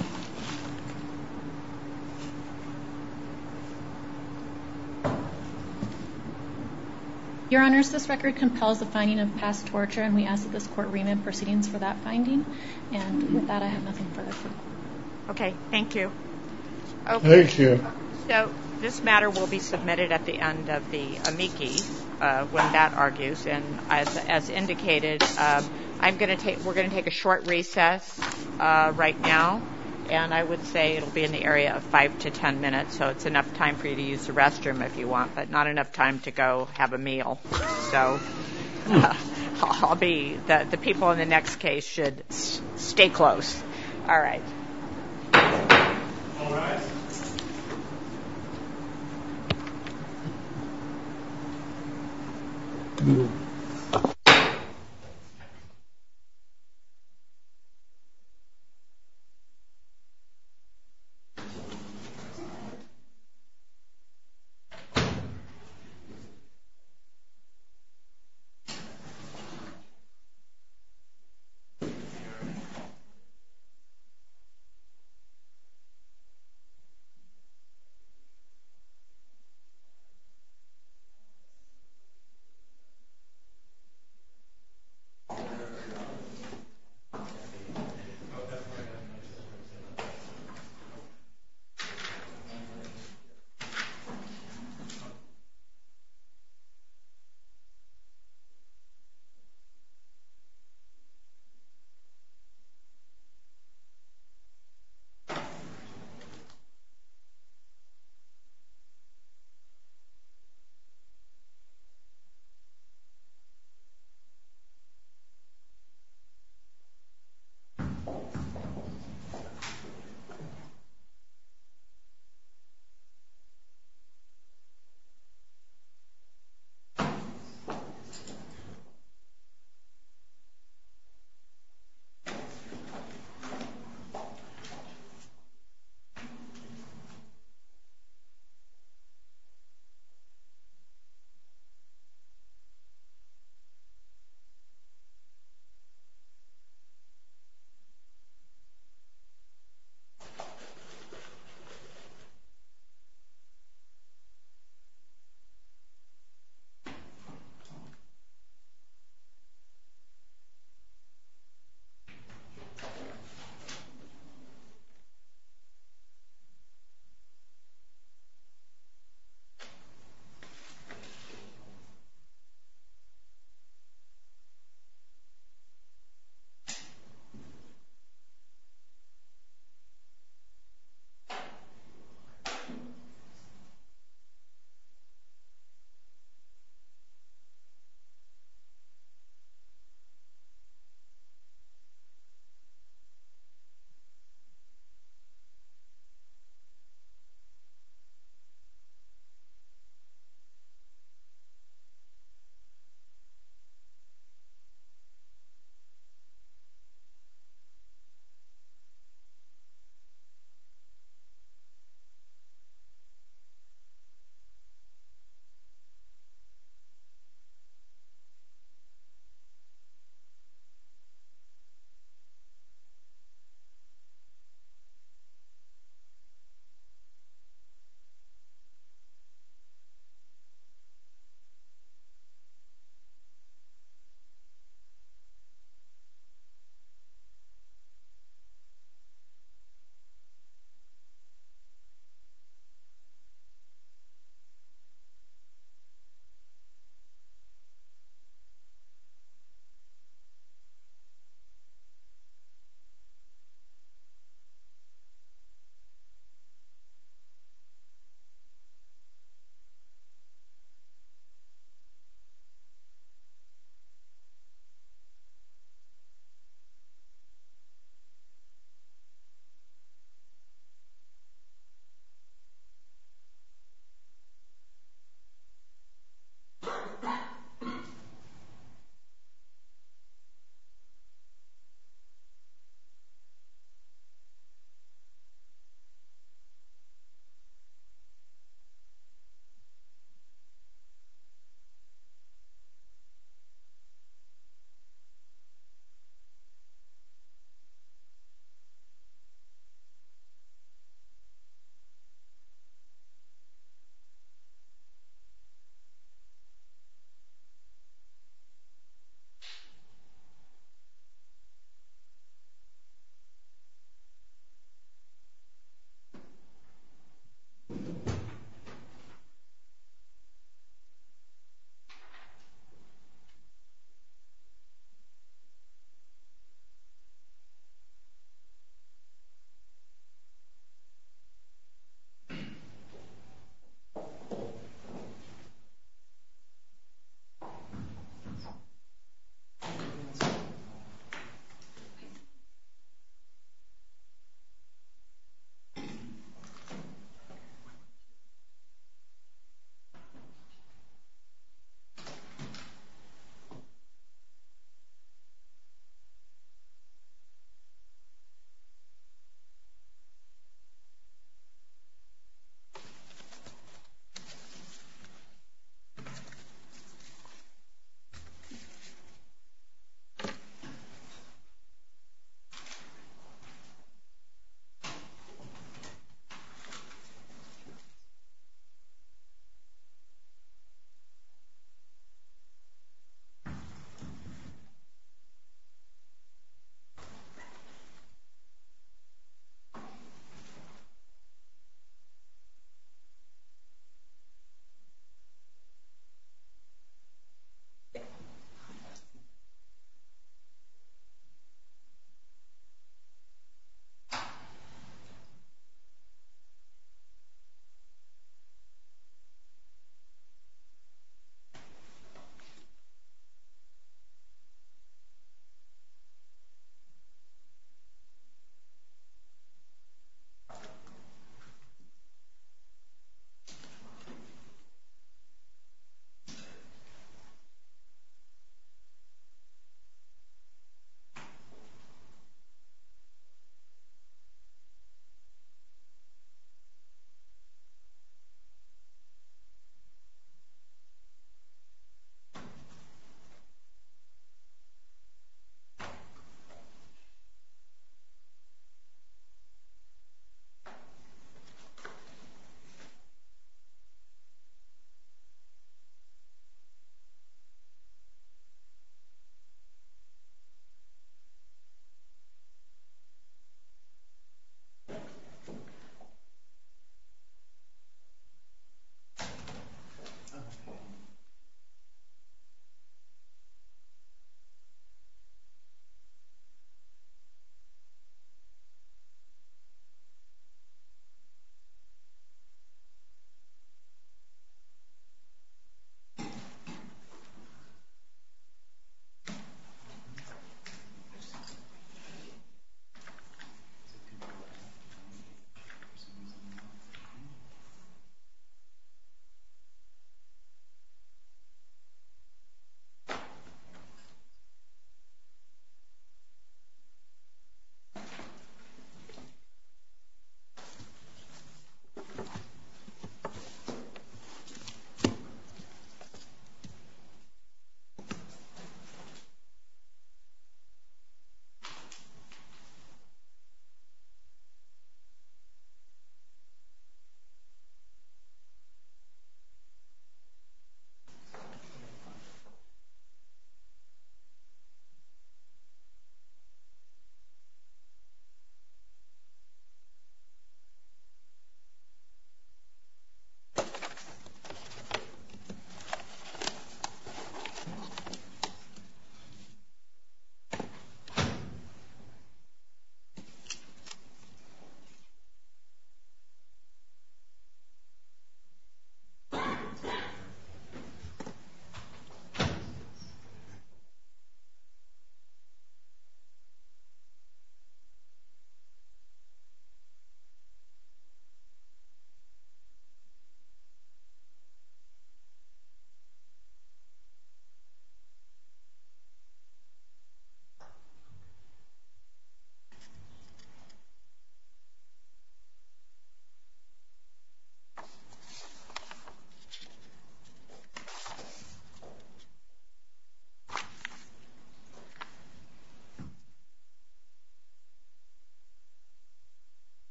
Your Honors, this record compels the finding of past torture, and we ask that this court remand proceedings for that finding. And with that, I have nothing further to... Okay, thank you. Okay. Thank you. So this matter will be submitted at the end of the amici when that argues, and as indicated, we're going to take a short recess right now. And I would say it'll be in the area of 5 to 10 minutes, so it's enough time for you to use the restroom if you want, but not enough time to go have a meal. So the people in the next case should stay close. All right. All right.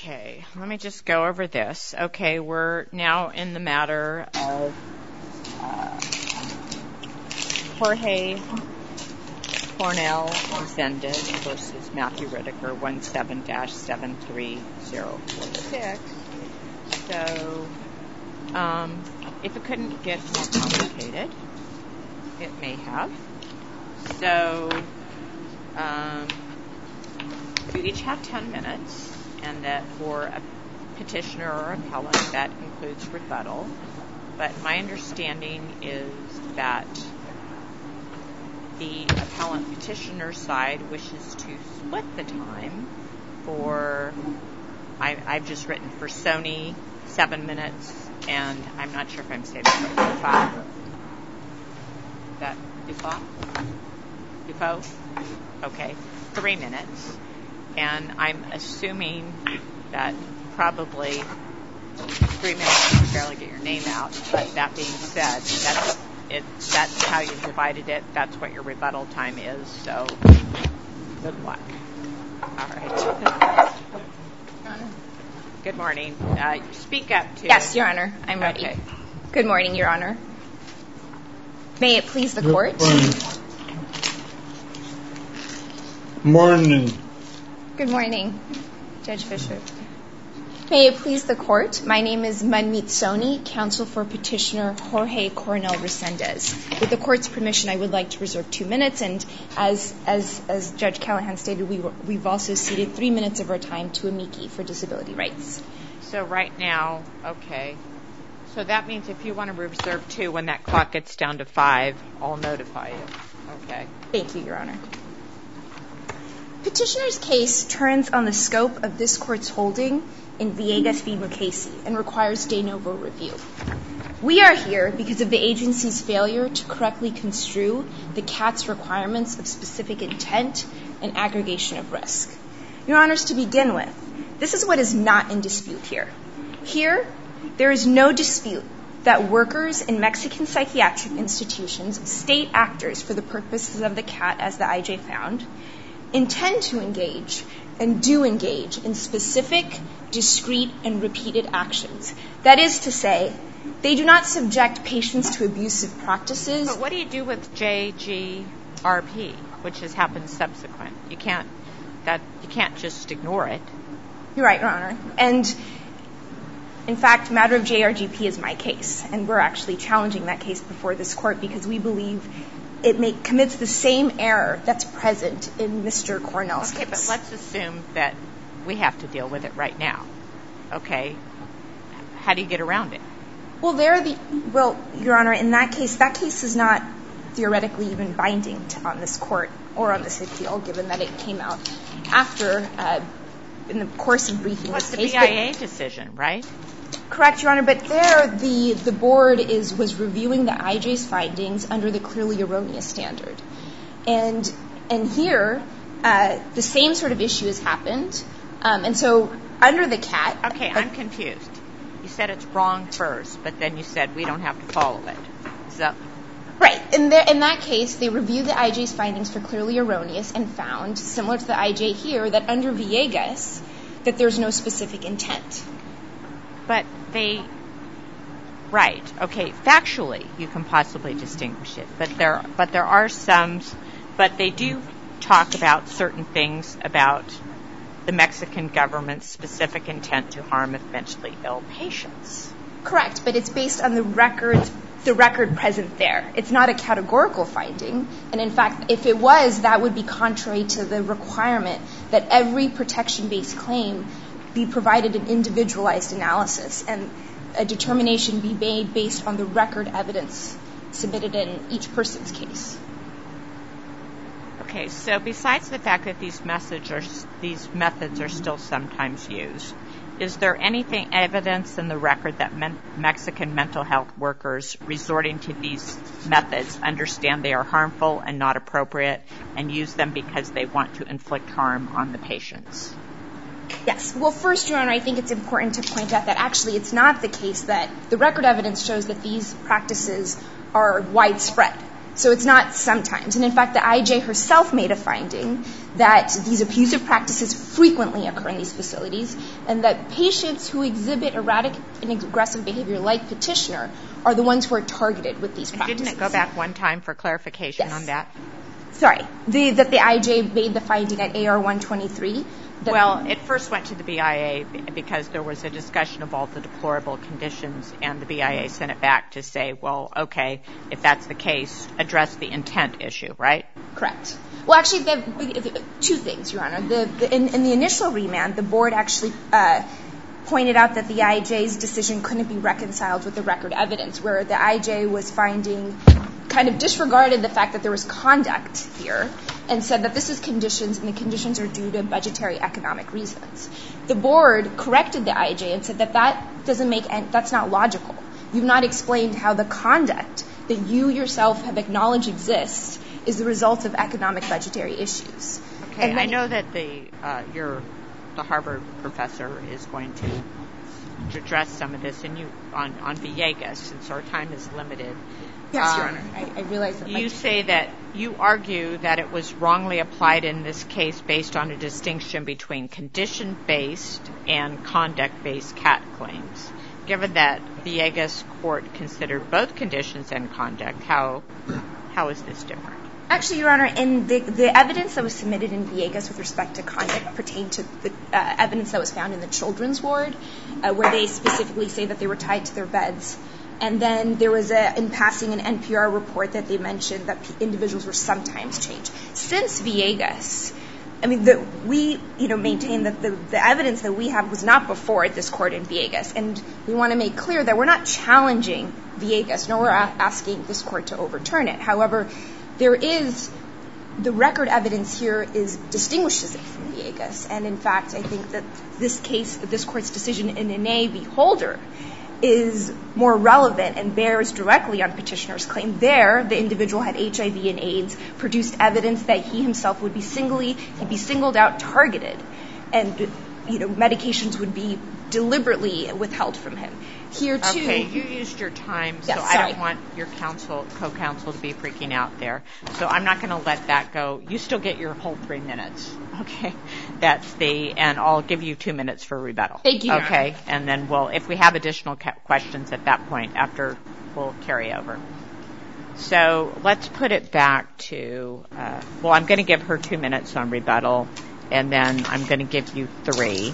Okay, let me just go over this. Okay, we're now in the matter of Jorge Coronel Resendez versus Matthew Riddicker, 17-73046. So, if it couldn't get more complicated, it may have. So, you each have 10 minutes, and that for a petitioner or appellant, that includes rebuttal. But my understanding is that the appellant petitioner side wishes to split the time for, I've just written for Sony, 7 minutes, and I'm not sure if I'm saying that right, 5. Is that Dufault? Okay, 3 minutes. And I'm assuming that probably 3 minutes you can barely get your name out. But that being said, that's how you divided it. That's what your rebuttal time is. So good luck. All right. Good morning. Speak up, too. Yes, Your Honor. I'm ready. Okay. Good morning, Your Honor. May it please the Court? Morning. Good morning, Judge Fisher. May it please the Court? My name is Manmeet Soni, counsel for petitioner Jorge Coronel Resendez. With the Court's permission, I would like to reserve 2 minutes, and as Judge Callahan stated, we've also ceded 3 minutes of our time to amici for disability rights. So right now, okay. So that means if you want to reserve 2, when that clock gets down to 5, I'll notify you. Okay. Thank you, Your Honor. Petitioner's case turns on the scope of this Court's holding in Villegas v. Mukasey and requires de novo review. We are here because of the agency's failure to correctly construe the CAT's requirements of specific intent and aggregation of risk. Your Honors, to begin with, this is what is not in dispute here. Here, there is no dispute that workers in Mexican psychiatric institutions, state actors for the purposes of the CAT, as the IJ found, intend to engage and do engage in specific, discrete, and repeated actions. That is to say, they do not subject patients to abusive practices. But what do you do with JGRP, which has happened subsequent? You can't just ignore it. You're right, Your Honor. And in fact, matter of JRGP is my case, and we're actually challenging that case before this Court because we believe it commits the same error that's present in Mr. Cornell's case. Okay, but let's assume that we have to deal with it right now. Okay. How do you get around it? Well, Your Honor, in that case is not theoretically even binding on this Court or on this appeal, given that it came out after, in the course of briefing this case. What's the BIA decision, right? Correct, Your Honor, but there the board was reviewing the IJ's findings under the clearly erroneous standard. And here, the same sort of issue has happened. And so under the CAT... Okay, I'm confused. You said it's wrong first, but then you said we don't have to follow it. So... Right. In that case, they reviewed the IJ's findings for clearly erroneous and found, similar to the IJ here, that under Villegas, that there's no specific intent. But right, okay, factually you can possibly distinguish it, but there are some, but they do talk about certain things about the Mexican government's specific intent to harm mentally ill patients. Correct, but it's based on the record present there. It's not a categorical finding, and in fact, if it was, that would be contrary to the requirement that every protection-based claim be provided an individualized analysis and a determination be made based on the record evidence submitted in each person's case. Okay, so besides the fact that these methods are still sometimes used, is there evidence in the record that Mexican mental health workers resorting to these methods understand they are harmful and not appropriate and use them because they want to inflict harm on the patients? Yes. Well, first, Your Honor, I think it's important to point out that actually it's not the case that the record evidence shows that these practices are widespread. So it's not sometimes. And in fact, the IJ herself made a finding that these abusive practices frequently occur in these facilities, and that patients who exhibit erratic and aggressive behavior like petitioner are the ones who are targeted with these practices. Didn't it go back one time for clarification on that? Sorry, that the IJ made the finding at AR 123. Well, it first went to the BIA because there was a discussion of all the deplorable conditions, and the BIA sent it back to say, well, okay, if that's the case, address the intent issue, right? Correct. Well, actually, two things, Your Honor. In the initial remand, the board actually pointed out that the IJ's decision couldn't be reconciled with the record evidence, where the IJ was finding, kind of disregarded the fact that there was conduct here and said that this is conditions and the conditions are due to budgetary economic reasons. The board corrected the IJ and said that that's not logical. You've not explained how the conduct that you yourself have acknowledged exists is the result of economic budgetary issues. Okay, I know that the Harvard professor is going to address some of this on Villegas, since our time is limited. Yes, Your Honor. I realize that. You say that you argue that it was wrongly applied in this case based on a distinction between condition-based and conduct-based CAT claims. Given that Villegas court considered both conditions and conduct, how is this different? Actually, Your Honor, in the evidence that was submitted in Villegas with respect to conduct pertained to the evidence that was found in the children's ward, where they specifically say that they were tied to their beds. And then there was, in passing, an NPR report that they mentioned that individuals were sometimes changed. Since Villegas, I mean, we maintain that the evidence that we have was not before this court in Villegas. And we want to make clear that we're not challenging Villegas, nor we're asking this court to overturn it. However, the record evidence here distinguishes it from Villegas. And in fact, I think that this court's decision in Nene v. Holder is more relevant and bears directly on petitioner's claim. There, the individual had HIV and AIDS, produced evidence that he himself would be singled out, targeted, and medications would be deliberately withheld from him. Here too. Okay, you used your time, so yes, I don't want your co-counsel to be freaking out there. So I'm not going to let that go. You still get your whole 3 minutes. Okay, and I'll give you 2 minutes for rebuttal. Thank you. Okay, and then if we have additional questions at that point, we'll carry over. So let's put it back to, I'm going to give her 2 minutes on rebuttal, and then I'm going to give you 3.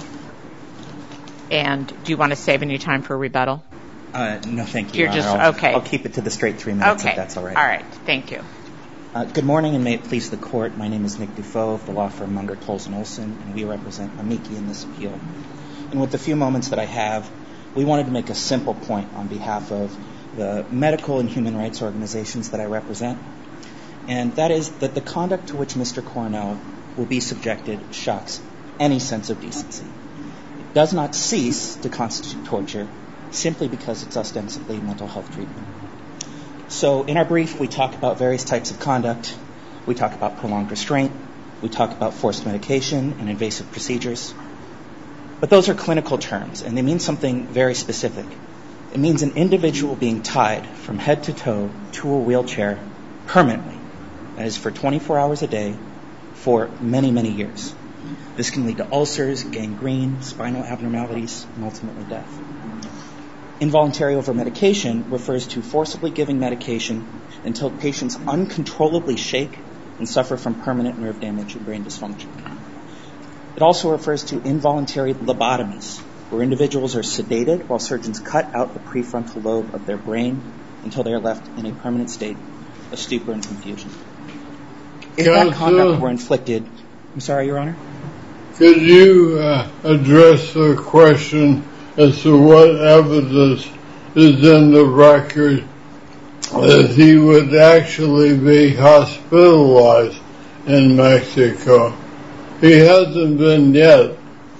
And do you want to save any time for rebuttal? No, thank you. You're just, okay. I'll keep it to the straight 3 minutes, okay. If that's all right. All right, thank you. Good morning, and may it please the Court. My name is Nick Dufault of the law firm Munger, Tolles & Olson, and we represent Amiki in this appeal. And with the few moments that I have, we wanted to make a simple point on behalf of the medical and human rights organizations that I represent, and that is that the conduct to which Mr. Coronel will be subjected shocks any sense of decency. It does not cease to constitute torture simply because it's ostensibly mental health treatment. So in our brief, we talk about various types of conduct. We talk about prolonged restraint. We talk about forced medication and invasive procedures. But those are clinical terms, and they mean something very specific. It means an individual being tied from head to toe to a wheelchair permanently, that is for 24 hours a day for many, many years. This can lead to ulcers, gangrene, spinal abnormalities, and ultimately death. Involuntary over-medication refers to forcibly giving medication until patients uncontrollably shake and suffer from permanent nerve damage and brain dysfunction. It also refers to involuntary lobotomies, where individuals are sedated while surgeons cut out the prefrontal lobe of their brain until they are left in a permanent state of stupor and confusion. If that conduct were inflicted... I'm sorry, Your Honor? Could you address the question as to what evidence is in the record that he would actually be hospitalized in Mexico? He hasn't been yet.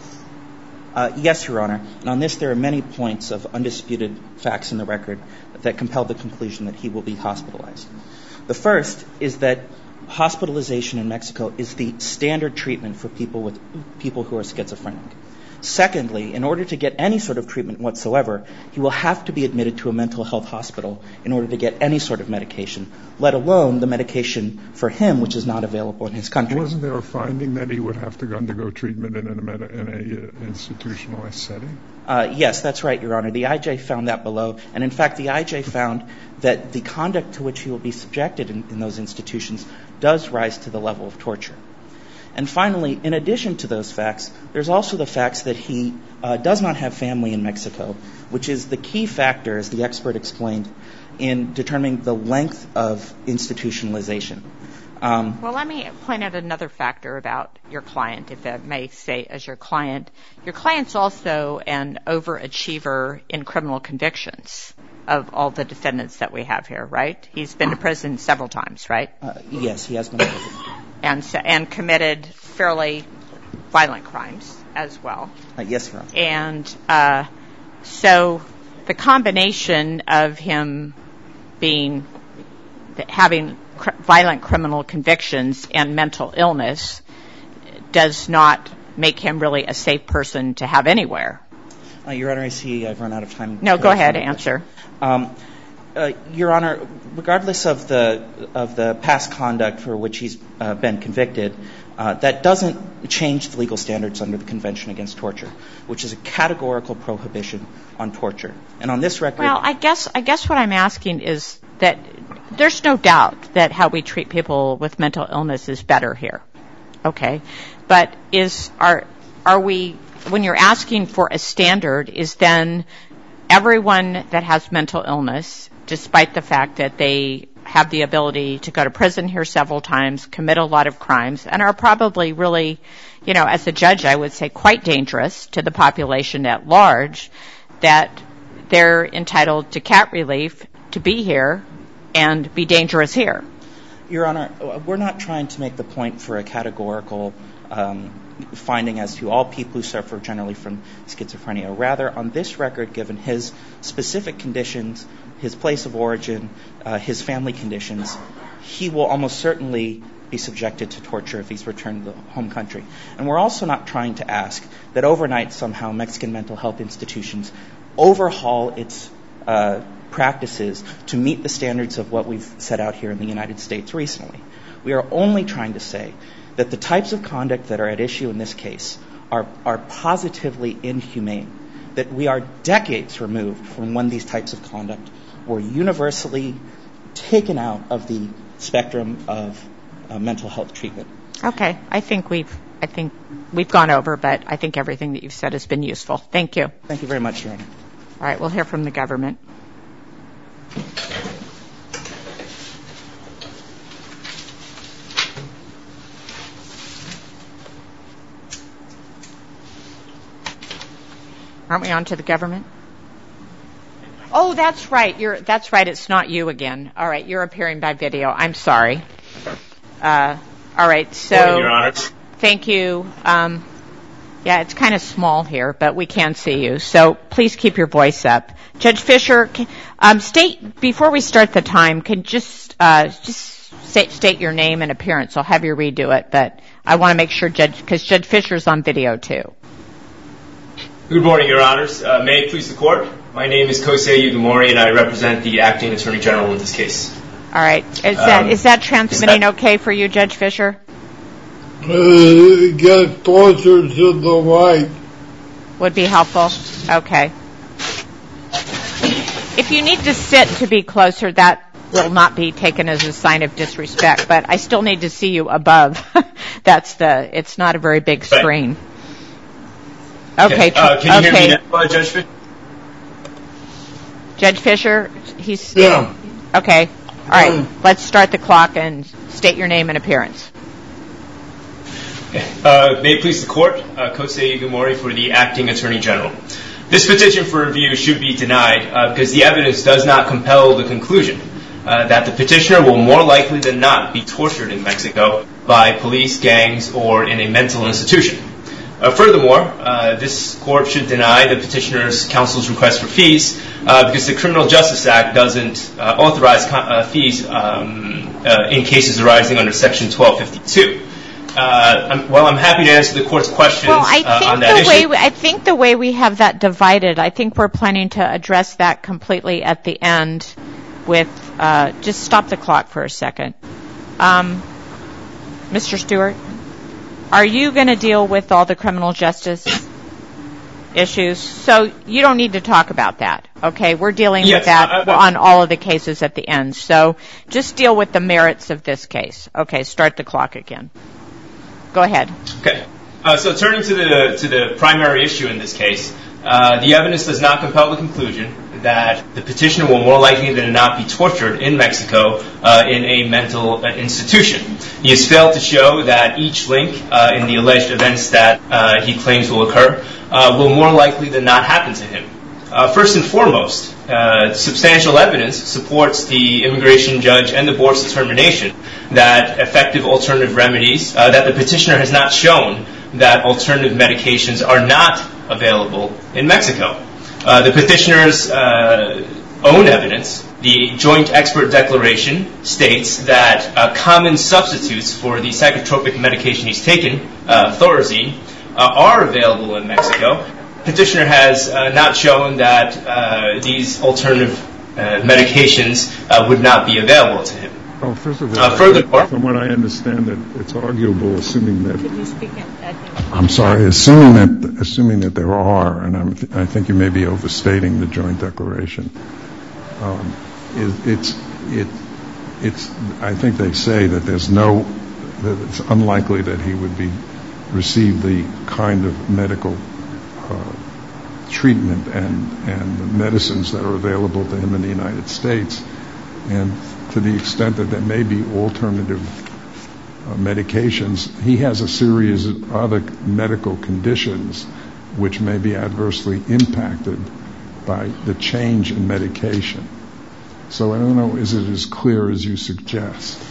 Yes, Your Honor. And on this, there are many points of undisputed facts in the record that compel the conclusion that he will be hospitalized. The first is that hospitalization in Mexico is the standard treatment for people who are schizophrenic. Secondly, in order to get any sort of treatment whatsoever, he will have to be admitted to a mental health hospital in order to get any sort of medication, let alone the medication for him, which is not available in his country. Wasn't there a finding that he would have to undergo treatment in a institutionalized setting? Yes, that's right, Your Honor. The IJ found that below. And in fact, the IJ found that the conduct to which he will be subjected in those institutions does rise to the level of torture. And finally, in addition to those facts, there's also the facts that he does not have family in Mexico, which is the key factor, as the expert explained, in determining the length of institutionalization. Well, let me point out another factor about your client, if I may say, as your client. Your client's also an overachiever in criminal convictions of all the defendants that we have here, right? He's been to prison several times, right? Yes, he has been to prison. And committed fairly violent crimes as well. Yes, Your Honor. And so the combination of him having violent criminal convictions and mental illness does not make him really a safe person to have anywhere. Your Honor, I see I've run out of time. No, go ahead, answer. Your Honor, regardless of the past conduct for which he's been convicted, that doesn't change the legal standards under the Convention Against Torture, which is a categorical prohibition on torture. And on this record... Well, I guess what I'm asking is that there's no doubt that how we treat people with mental illness is better here. Okay? But are we, when you're asking for a standard, is then everyone that has mental illness, despite the fact that they have the ability to go to prison here several times, commit a lot of crimes, and are probably really, as a judge, I would say quite dangerous to the population at large, that they're entitled to cat relief to be here and be dangerous here? Your Honor, we're not trying to make the point for a categorical finding as to all people who suffer generally from schizophrenia. Rather, on this record, given his specific conditions, his place of origin, his family conditions, he will almost certainly be subjected to torture if he's returned to the home country. And we're also not trying to ask that overnight somehow Mexican mental health institutions overhaul its practices to meet the standards of what we've set out here in the United States recently. We are only trying to say that the types of conduct that are at issue in this case are positively inhumane, that we are decades removed from when these types of conduct were universally taken out of the spectrum of mental health treatment. Okay. I think we've gone over, but I think everything that you've said has been useful. Thank you. Thank you very much, Your Honor. All right. We'll hear from the government. Aren't we on to the government? Oh, that's right. That's right. It's not you again. All right. You're appearing by video. I'm sorry. All right. So, Your Honor. Thank you. Yeah, it's kind of small here, but we can see you. So please keep your voice up. Judge Fisher, state before we start the time. Can just state your name and appearance. I'll have you redo it, but I want to make sure because Judge Fisher's on video too. Good morning, Your Honors. May it please the Court. My name is Kosei Yugimori, and I represent the Acting Attorney General in this case. All right. Is that transmitting okay for you, Judge Fisher? Get closer to the mic. Would be helpful. Okay. If you need to sit to be closer, that will not be taken as a sign of disrespect, but I still need to see you above. It's not a very big screen. Okay. Can you hear me now, Judge Fisher? Judge Fisher, Yeah. Okay. All right. Let's start the clock and state your name and appearance. May it please the Court. Kosei Yugimori for the Acting Attorney General. This petition for review should be denied because the evidence does not compel the conclusion that the petitioner will more likely than not be tortured in Mexico by police, gangs, or in a mental institution. Furthermore, this Court should deny the petitioner's counsel's request for fees because the Criminal Justice Act doesn't authorize fees in cases arising under Section 1252. I'm happy to answer the court's questions on that issue. I think the way we have that divided, I think we're planning to address that completely at the end with, just stop the clock for a second. Mr. Stewart, are you going to deal with all the criminal justice issues? So you don't need to talk about that, okay? We're dealing with that on all of the cases at the end. So just deal with the merits of this case. Okay, start the clock again. Go ahead. Okay. So turning to the primary issue in this case, the evidence does not compel the conclusion that the petitioner will more likely than not be tortured in Mexico in a mental institution. He has failed to show that each link in the alleged events that he claims will occur will more likely than not happen to him. First and foremost, substantial evidence supports the immigration judge and the board's determination that effective alternative remedies, that the petitioner has not shown that alternative medications are not available in Mexico. The petitioner's own evidence, the joint expert declaration, states that common substitutes for the psychotropic medication he's taken, Thorazine, are available in Mexico. Petitioner has not shown that these alternative medications would not be available to him. Well, first of all, furthermore, from what I understand, that it's arguable, assuming that. Could you speak in? I'm sorry. Assuming that there are, and I think you may be overstating the joint declaration. I think they say that that it's unlikely that he would receive the kind of medical treatment and the medicines that are available to him in the United States, and to the extent that there may be alternative medications, he has a series of other medical conditions which may be adversely impacted by the change in medication. So I don't know, is it as clear as you suggest?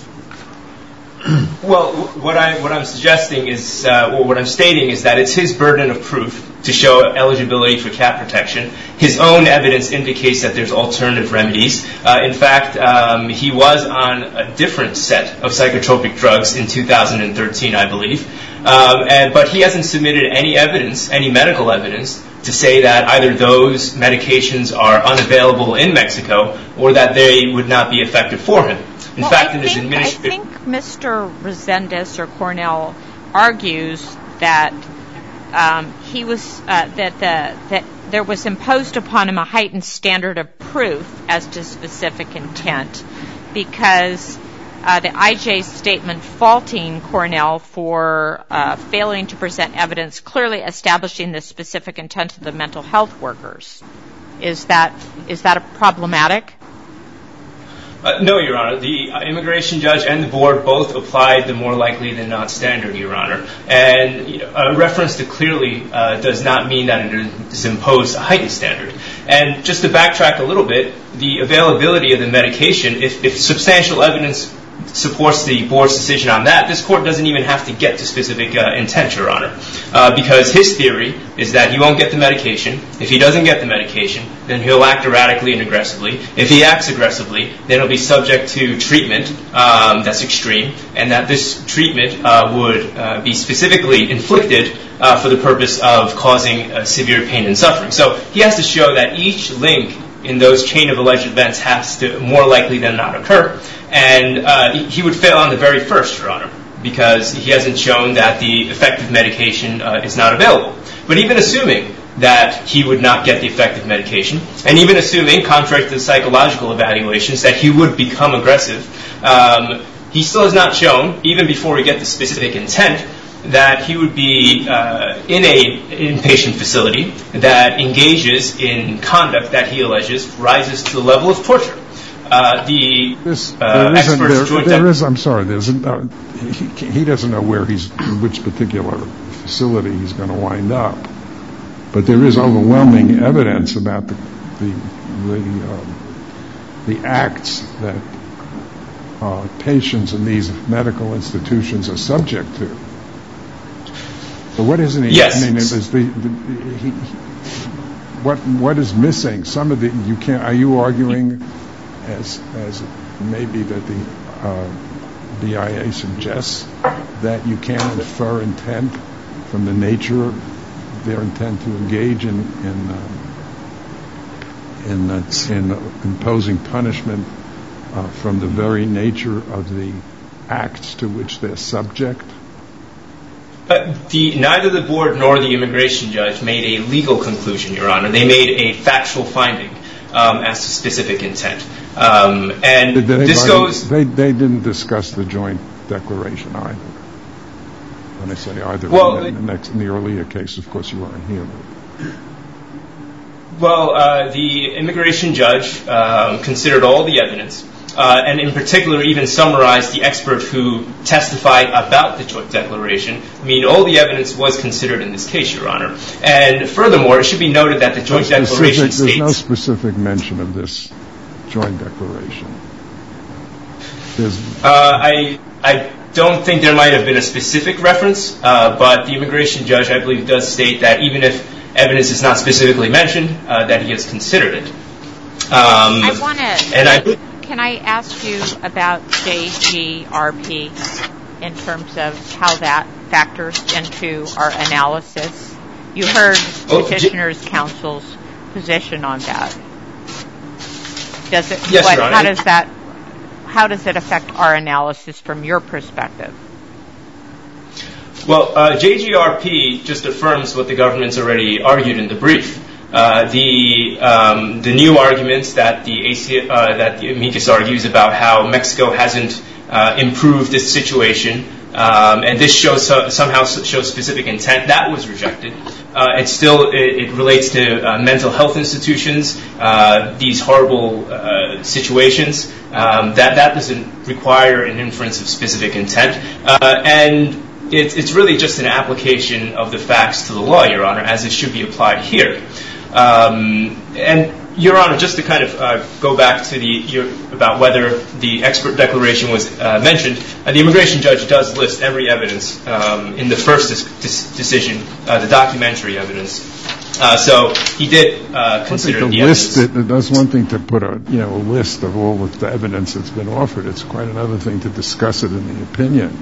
Well, what I'm suggesting is, or what I'm stating is that it's his burden of proof to show eligibility for cat protection. His own evidence indicates that there's alternative remedies. In fact, he was on a different set of psychotropic drugs in 2013, I believe. But he hasn't submitted any evidence, any medical evidence, to say that either those medications are unavailable in Mexico or that they would not be effective for him. In fact, in his administration, I think Mr. Resendez or Cornell argues that he was that there was imposed upon him a heightened standard of proof as to specific intent, because the IJ's statement faulting Cornell for failing to present evidence clearly establishing the specific intent of the mental health workers. Is that problematic? No, Your Honor. The immigration judge and the board both applied the more likely than not standard, Your Honor. And a reference to clearly does not mean that it is imposed a heightened standard. And just to backtrack a little bit, the availability of the medication, if substantial evidence supports the board's decision on that, this court doesn't even have to get to specific intent, Your Honor. Because his theory is that he won't get the medication. If he doesn't get the medication, then he'll act erratically and aggressively. If he acts aggressively, then he'll be subject to treatment that's extreme, and that this treatment would be specifically inflicted for the purpose of causing severe pain and suffering. So he has to show that each link in those chain of alleged events has to more likely than not occur. And he would fail on the very first, Your Honor, because he hasn't shown that the effective medication is not available. But even assuming that he would not get the effective medication, and even assuming, contrary to the psychological evaluations, that he would become aggressive, he still has not shown, even before we get the specific intent, that he would be in an inpatient facility that engages in conduct that he alleges rises to the level of torture. He doesn't know in which particular facility he's going to wind up, but there is overwhelming evidence about the acts that patients in these medical institutions are subject to. So what isn't he? Yes. I mean, what is missing? Some of the Are you arguing as maybe that BIA suggests that you can't infer intent from the nature of their intent to engage in imposing punishment from the very nature of the acts to which they're subject? Neither the board nor the immigration judge made a legal conclusion, Your Honor. They made a factual finding as to specific intent. And this goes... They didn't discuss the joint declaration either. When I say either, in the earlier case, of course, you weren't here. Well, the immigration judge considered all the evidence, and in particular even summarized the expert who testified about the joint declaration. I mean, all the evidence was considered in this case, Your Honor. And furthermore, it should be noted that the joint declaration states... There's no specific mention of this joint declaration. I don't think there might have been a specific reference, but the immigration judge, I believe, does state that even if evidence is not specifically mentioned, that he has considered it. Can I ask you about JGRP in terms of how that factors into our analysis? You heard Petitioner's Counsel's position on that. Yes, Your Honor. How does it affect our analysis from your perspective? Well, JGRP just affirms what the government's already argued in the brief. The new arguments that the amicus argues about how Mexico hasn't improved its situation, and this somehow shows specific intent, that was rejected. It relates to mental health institutions, these horrible situations. That doesn't require an inference of specific intent, and it's really just an application of the facts to the law, Your Honor, as it should be applied here. And Your Honor, just to kind of go back to about whether the expert declaration was mentioned, the immigration judge does list every evidence in the first decision, the documentary evidence. So he did consider the evidence. That's one thing to put a list of all of the evidence that's been offered. It's quite another thing to discuss it in the opinion.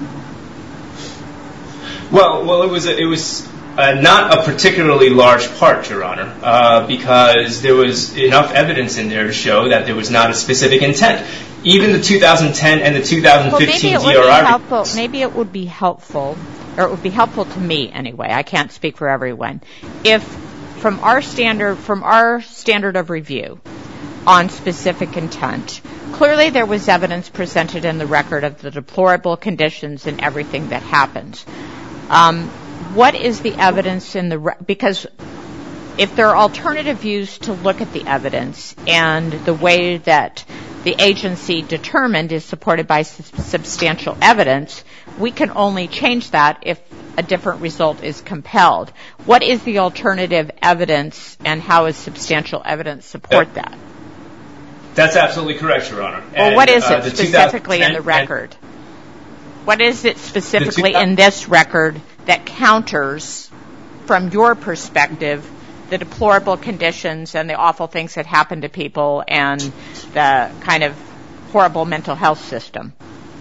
Well, it was not a particularly large part, Your Honor, because there was enough evidence in there to show that there was not a specific intent. Even the 2010 and the 2015 DRI. Maybe it would be helpful, or it would be helpful to me anyway. I can't speak for everyone. If from our standard of review on specific intent, clearly there was evidence presented in the record of the deplorable conditions and everything that happened. What is the evidence because if there are alternative views to look at the evidence and the way that the agency determined is supported by substantial evidence, we can only change that if a different result is compelled. What is the alternative evidence and how does substantial evidence support that? That's absolutely correct, Your Honor. Well, what is it specifically in the record? What is it specifically in this record that counters, from your perspective, the deplorable conditions and the awful things that happen to people and the kind of horrible mental health system?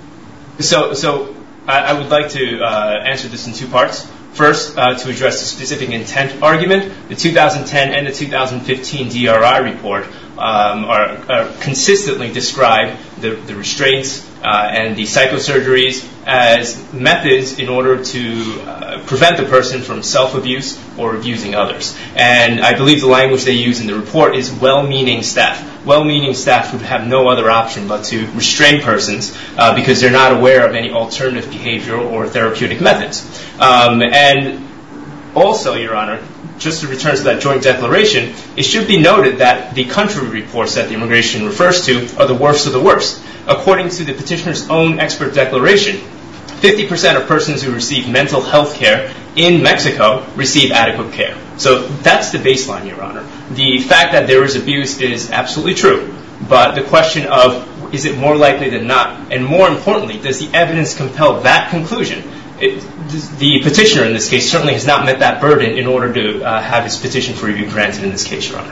So I would like to answer this in two parts. First, to address the specific intent argument, the 2010 and the 2015 DRI report are consistently describe the restraints and the psychosurgeries as methods in order to prevent the person from self-abuse or abusing others. And I believe the language they use in the report is well-meaning staff. Well-meaning staff would have no other option but to restrain persons because they're not aware of any alternative behavioral or therapeutic methods. And also, Your Honor, just to return to that joint declaration, it should be noted that the country reports that the immigration refers to are the worst of the worst. According to the petitioner's own expert declaration, 50% of persons who receive mental health care in Mexico receive adequate care. So that's the baseline, Your Honor. The fact that there is abuse is absolutely true. But the question of is it more likely than not, and more importantly, does the evidence compel that conclusion? The petitioner in this case certainly has not met that burden in order to have his petition for review granted in this case, Your Honor.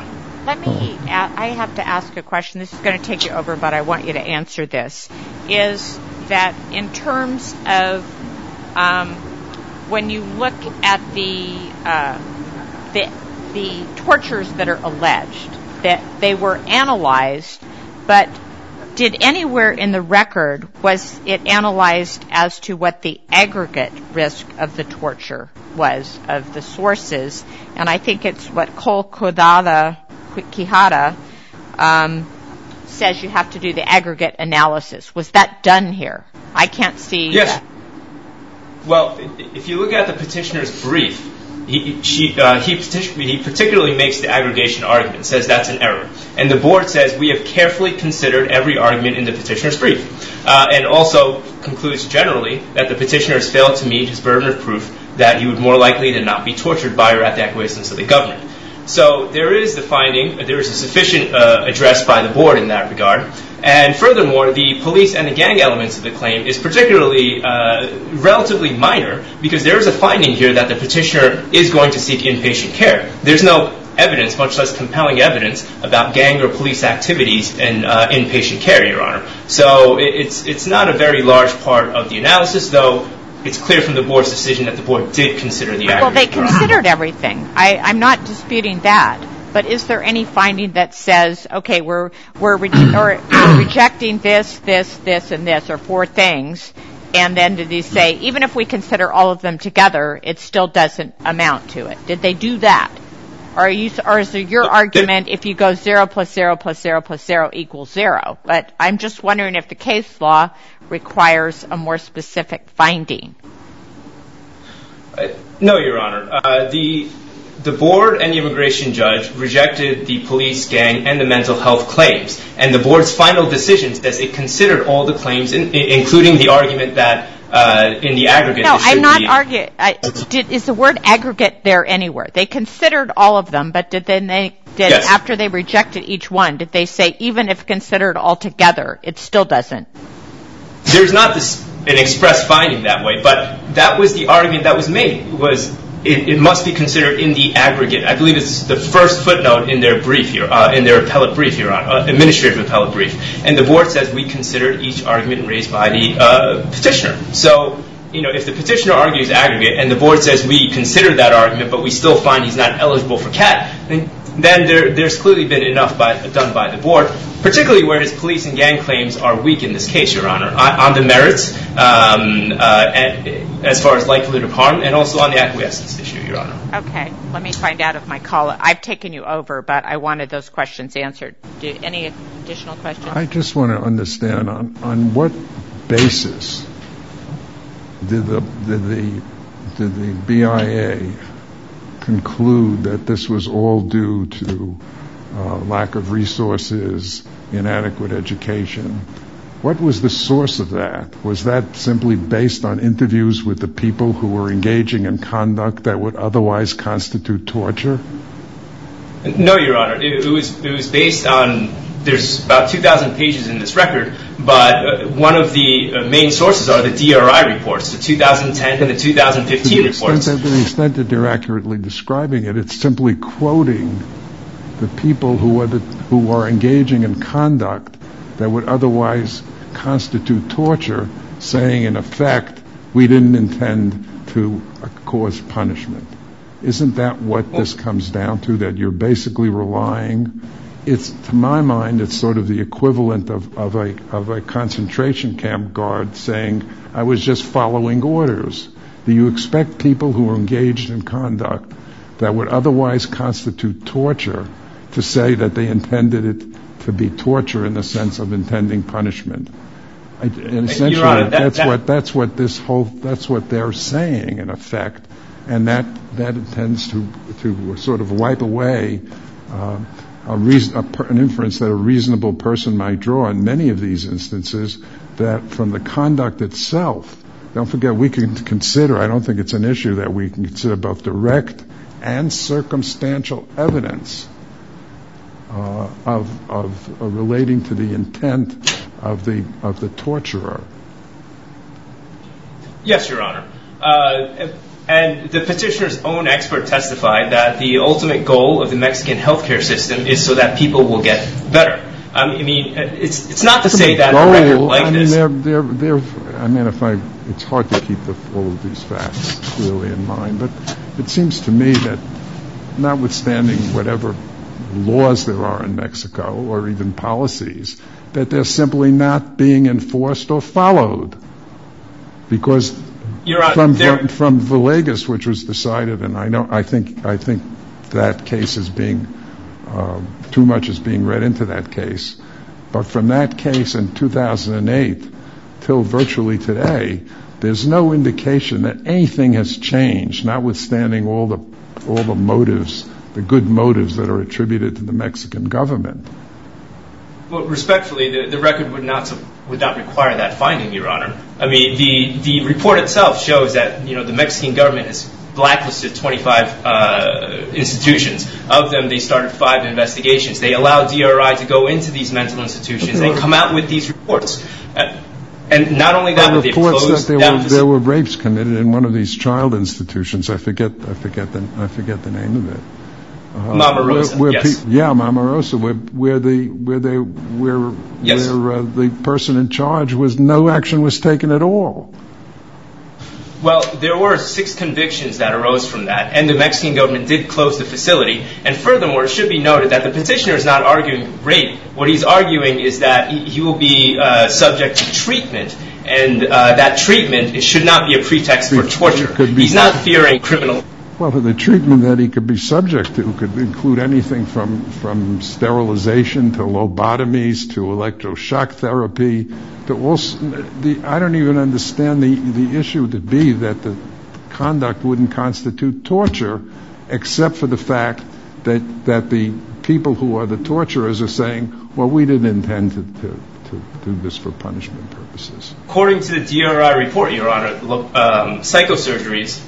I have to ask a question. This is going to take you over, but I want you to answer this. Is that in terms of when you look at the tortures that are alleged, that they were analyzed, but did anywhere in the record was it analyzed as to what the aggregate risk of the torture was of the sources? And I think it's what Cole Quijada says you have to do the aggregate analysis. Was that done here? I can't see that. Well, if you look at the petitioner's brief, he particularly makes the aggregation argument, says that's an error. And the board says we have carefully considered every argument in the petitioner's brief, and also concludes generally that the petitioner has failed to meet his burden of proof that he would more likely than not be tortured by or at the acquiescence of the government. So there is the finding, there is a sufficient address by the board in that regard. And furthermore, the police and the gang elements of the claim is particularly relatively minor, because there is a finding here that the petitioner is going to seek inpatient care. There's no evidence, much less compelling evidence, about gang or police activities in inpatient care, Your Honor. So it's not a very large part of the analysis, though it's clear from the board's decision that the board did consider the aggregate. Well, they considered everything. I'm not disputing that. But is there any finding that says, okay, we're rejecting this, and this, or 4 things, and then did they say, even if we consider all of them together, it still doesn't amount to it? Did they do that? Or is there your argument if you go 0 plus 0 plus 0 plus 0 equals 0? But I'm just wondering if the case law requires a more specific finding. No, Your Honor. The board and the immigration judge rejected the police, gang, and the mental health claims. And the board's final decision says it considered all the claims, including the argument that in the aggregate... No, I'm not arguing. Is the word aggregate there anywhere? They considered all of them, but yes. After they rejected each one, did they say even if considered all together, it still doesn't? There's not an express finding that way, but that was the argument that was made, was it must be considered in the aggregate. I believe it's the first footnote in their brief here, in their appellate brief here, administrative appellate brief. And the board says we considered each argument raised by the petitioner. So, if the petitioner argues aggregate and the board says we considered that argument, but we still find he's not eligible for CAT, then there's clearly been enough done by the board, particularly where his police and gang claims are weak in this case, Your Honor, on the merits, as far as likelihood of harm, and also on the acquiescence issue, Your Honor. Okay. Let me find out if my call... I've taken you over, but I wanted those questions answered. Any additional questions? I just want to understand on what basis did the BIA conclude that this was all due to lack of resources, inadequate education? What was the source of that? Was that simply based on interviews with the people who were engaging in conduct that would otherwise constitute torture? No, Your Honor. It was based on... There's about 2,000 pages in this record, but one of the main sources are the DRI reports, the 2010 and the 2015 reports. To the extent that they're accurately describing it, it's simply quoting the people who are engaging in conduct that would otherwise constitute torture, saying, in effect, we didn't intend to cause punishment. Isn't that what this comes down to, that you're basically relying... To my mind, it's sort of the equivalent of a concentration camp guard saying, I was just following orders. Do you expect people who are engaged in conduct that would otherwise constitute torture to say that they intended it to be torture in the sense of intending punishment? And essentially, Honor, that's what they're saying, in effect, and that intends to sort of wipe away an inference that a reasonable person might draw in many of these instances, that from the conduct itself. Don't forget, we can consider, I don't think it's an issue that we can consider both direct and circumstantial evidence of relating to the intent of the torturer. Yes, Your Honor. And the petitioner's own expert testified that the ultimate goal of the Mexican healthcare system is so that people will get better. I mean, it's not to say that a record like this. It's hard to keep all of these facts clearly in mind, but it seems to me that notwithstanding whatever laws there are in Mexico or even policies, that they're simply not being enforced or followed. Because from Villegas, which was decided, and I think that case is being too much is being read into that case. But from that case in 2008 till virtually today, there's no indication that anything has changed, notwithstanding all the motives, the good motives that are attributed to the Mexican government. Well, respectfully, the record would not require that finding, Your Honor. I mean, the report itself shows that the Mexican government has blacklisted 25 institutions. Of them, they started 5 investigations. They allowed DRI to go into these mental institutions and come out with these reports. And not only that, but they closed down. There were rapes committed in one of these child institutions. I forget the name of it. Mama Rosa. Yes. Mama Rosa, where the person in charge no action was taken at all. Well, there were 6 convictions that arose from that, and the Mexican government did close the facility. And furthermore, it should be noted that the petitioner is not arguing rape. What he's arguing is that he will be subject to treatment, and that treatment should not be a pretext for torture. He's not fearing criminal. Well, the treatment that he could be subject to could include anything from sterilization to lobotomies to electroshock therapy. I don't even understand the issue to be that the conduct wouldn't constitute torture, except for the fact that the people who are the torturers are saying, well, we didn't intend to do this for punishment purposes. According to the DRI report, Your Honor, psychosurgeries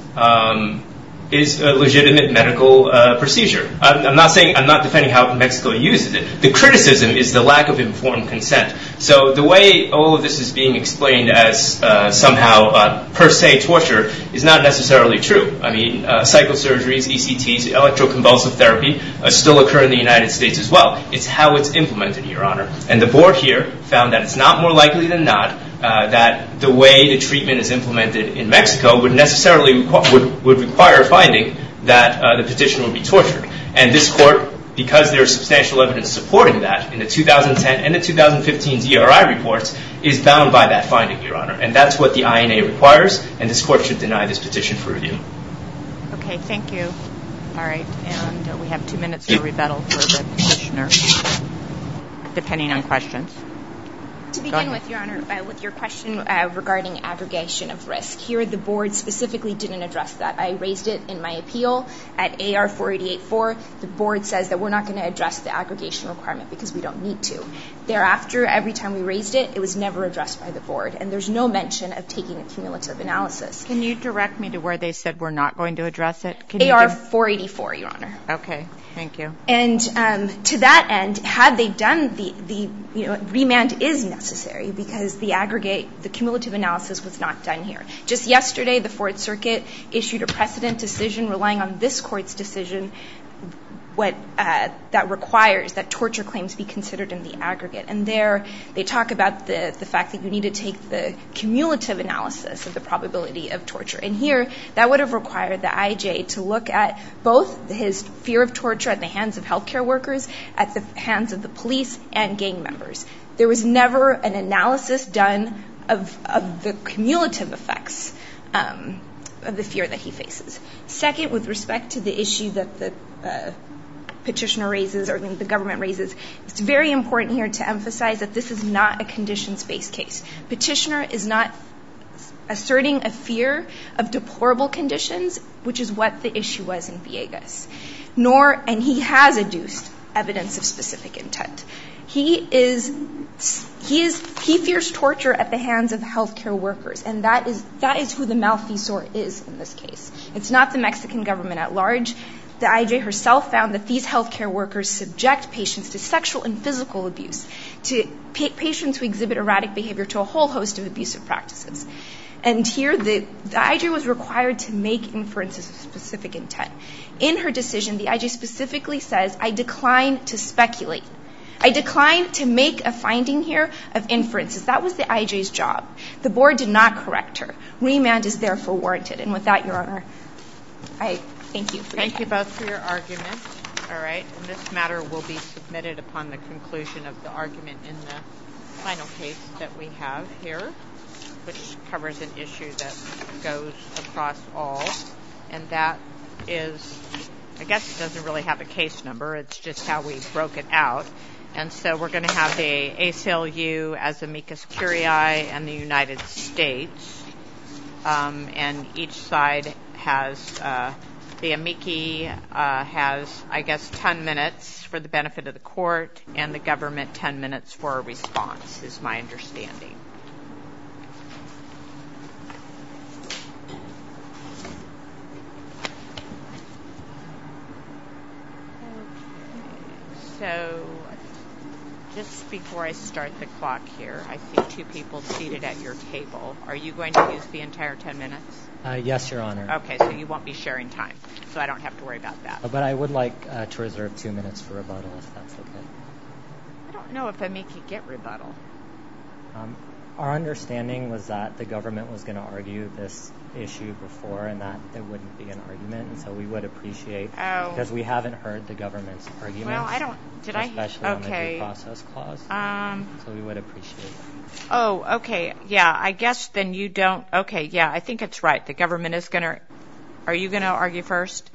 is a legitimate medical procedure. I'm not defending how Mexico uses it. The criticism is the lack of informed consent. So the way all of this is being explained as somehow per se torture is not necessarily true. I mean, psychosurgeries, ECTs, electroconvulsive therapy still occur in the United States as well. It's how it's implemented, Your Honor. And the board here found that it's not more likely than not that the way the treatment is implemented in Mexico would necessarily would require finding that the petitioner would be tortured. And this court, because there is substantial evidence supporting that in the 2010 and the 2015 DRI reports, is bound by that finding, Your Honor. And that's what the INA requires, and this court should deny this petition for review. Okay, thank you. All right, and we have 2 minutes for rebuttal for the petitioner, depending on questions. To begin with, Your Honor, with your question regarding aggregation of risk, here the board specifically didn't address that. I raised it in my appeal at AR 488-4. The board says that we're not going to address the aggregation requirement because we don't need to. Thereafter, every time we raised it, it was never addressed by the board, and there's no mention of taking a cumulative analysis. Can you direct me to where they said we're not going to address it? AR 484, Your Honor. Okay, thank you. And to that end, had they done the remand is necessary because the cumulative analysis was not done here. Just yesterday, the Fourth Circuit issued a precedent decision relying on this court's decision that requires that torture claims be considered in the aggregate. And there they talk about the fact that you need to take the cumulative analysis of the probability of torture. And here, that would have required the IJ to look at both his fear of torture at the hands of healthcare workers, at the hands of the police, and gang members. There was never an analysis done of the cumulative effects of the fear that he faces. Second, with respect to the issue that the petitioner raises or the government raises, it's very important here to emphasize that this is not a conditions-based case. Petitioner is not asserting a fear of deplorable conditions, which is what the issue was in Villegas. And he has adduced evidence of specific intent. He fears torture at the hands of healthcare workers, and that is who the malfeasor is in this case. It's not the Mexican government at large. The IJ herself found that these healthcare workers subject patients to sexual and physical abuse, to patients who exhibit erratic behavior, to a whole host of abusive practices. And here, the IJ was required to make inferences of specific intent. In her decision, the IJ specifically says, I decline to speculate I declined to make a finding here of inferences. That was the IJ's job. The board did not correct her. Remand is therefore warranted. And with that, Your Honor, I thank you for your time. Thank you both for your argument. All right. And this matter will be submitted upon the conclusion of the argument in the final case that we have here, which covers an issue that goes across all. And that is, I guess it doesn't really have a case number. It's just how we broke it out. And so we're going to have the ACLU as amicus curiae and the United States. And each side has, the amici has, I guess, 10 minutes for the benefit of the court, and the government 10 minutes for a response, is my understanding. So just before I start the clock here, I see two people seated at your table. Are you going to use the entire 10 minutes? Yes, Your Honor. Okay, so you won't be sharing time, so I don't have to worry about that. But I would like to reserve 2 minutes for rebuttal, if that's okay. I don't know if amici get rebuttal. Our understanding was that the government was going to argue this issue before and that there wouldn't be an argument, and so we would appreciate, because we haven't heard the government's argument. Well, I don't, especially on the due process clause. So we would appreciate it. Oh, okay. Yeah, I guess then you don't. Okay, yeah, I think it's right. The government is going to, are you going to argue first?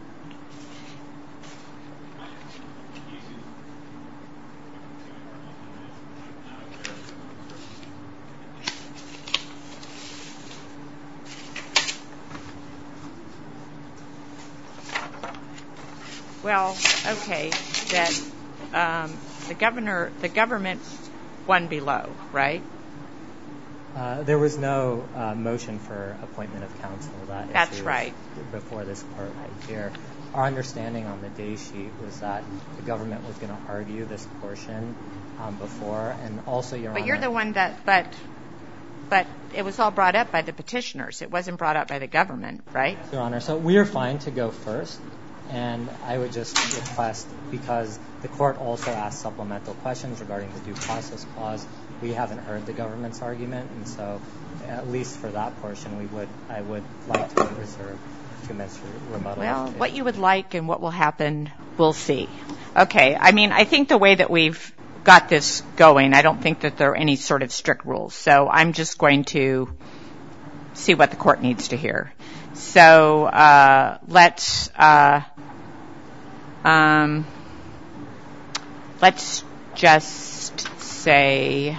Well, okay, that the government won below, right? There was no motion for appointment of counsel. That's right. Before this court right here. Our understanding on the day sheet was that the government was going to argue this portion before, and also, Your Honor. But you're the one that, but it was all brought up by the petitioners. It wasn't brought up by the government, right? Your Honor, so we are fine to go first. And I would just request, because the court also asked supplemental questions regarding the due process clause, we haven't heard the government's argument, and so at least for that portion, I would like to reserve 2 minutes for rebuttal. Well, what you would like and what will happen, we'll see. Okay, I mean, I think the way that we've got this going, I don't think that there are any sort of strict rules, so I'm just going to see what the court needs to hear. So let's just say,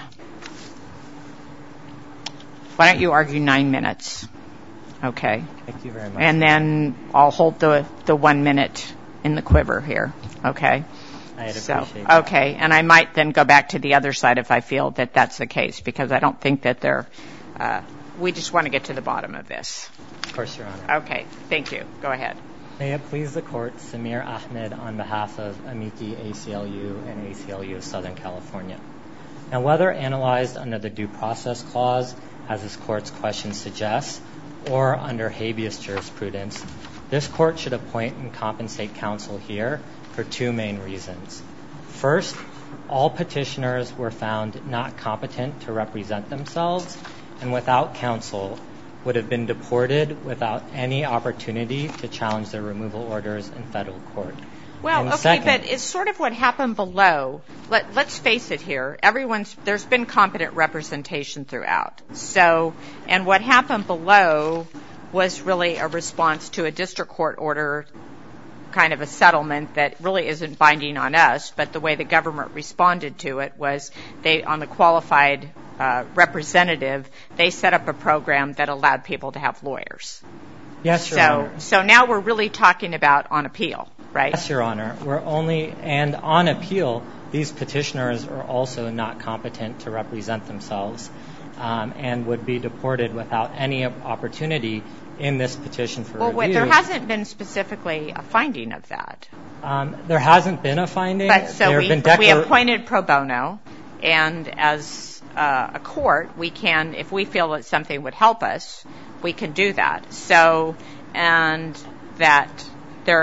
why don't you argue 9 minutes? Okay. Thank you very much. And then I'll hold the 1 minute in the quiver here. Okay. I'd appreciate that. Okay, and I might then go back to the other side if I feel that that's the case, because I don't think that we just want to get to the bottom of this. Of course, Your Honor. Okay, thank you. Go ahead. May it please the Court, Samir Ahmed on behalf of Amici ACLU and ACLU of Southern California. Now, whether analyzed under the Due Process Clause, as this Court's question suggests, or under habeas jurisprudence, this Court should appoint and compensate counsel here for 2 main reasons. First, all petitioners were found not competent to represent themselves, and without counsel would have been deported without any opportunity to challenge their removal orders in federal court. Well, and okay, second, but it's sort of what happened below. Let's face it here. There's been competent representation throughout. So, and what happened below was really a response to a district court order, kind of a settlement that really isn't binding on us, but the way the government responded to it was on the qualified representative, they set up a program that allowed people to have lawyers. Yes, Your Honor. So now we're really talking about on appeal, right? Yes, Your Honor. And on appeal, these petitioners are also not competent to represent themselves and would be deported without any opportunity in this petition for review. Well, there hasn't been specifically a finding of that. There hasn't been a finding. But so we appointed pro bono, and as a court, we can, if we feel that something would help us, we can do that. So, and that there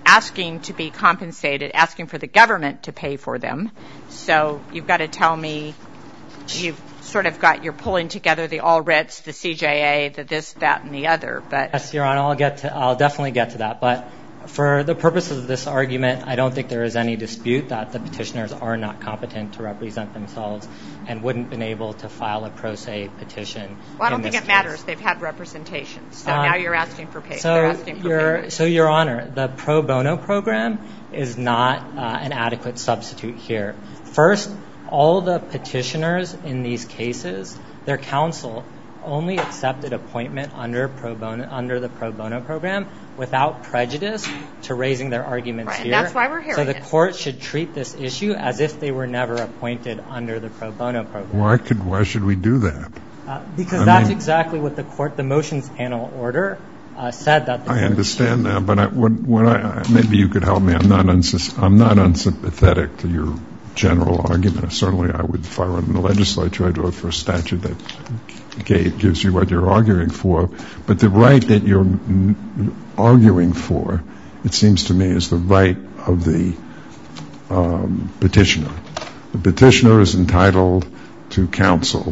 asking to be compensated, asking for the government to pay for them. So you've got to tell me, you've sort of got, you're pulling together the all writs, the CJA, the this, that, and the other. But yes, Your Honor, I'll definitely get to that. But for the purposes of this argument, I don't think there is any dispute that the petitioners are not competent to represent themselves and wouldn't have been able to file a pro se petition. Well, I don't think it matters. They've had representation. So now you're asking for pay. So, Your Honor, the pro bono program is not an adequate substitute here. First, all the petitioners in these cases, their counsel only accepted appointment under the pro bono program without prejudice to raising their arguments here. And that's why we're hearing So the court should treat this issue as if they were never appointed under the pro bono program. Why should we do that? Because that's exactly what the motions panel order said that. I understand that, but maybe you could help me. I'm not unsympathetic to your general argument. Certainly, I would, if I were in the legislature, I'd vote for a statute that gives you what you're arguing for. But the right that you're arguing for, it seems to me, is the right of the petitioner. The petitioner is entitled to counsel,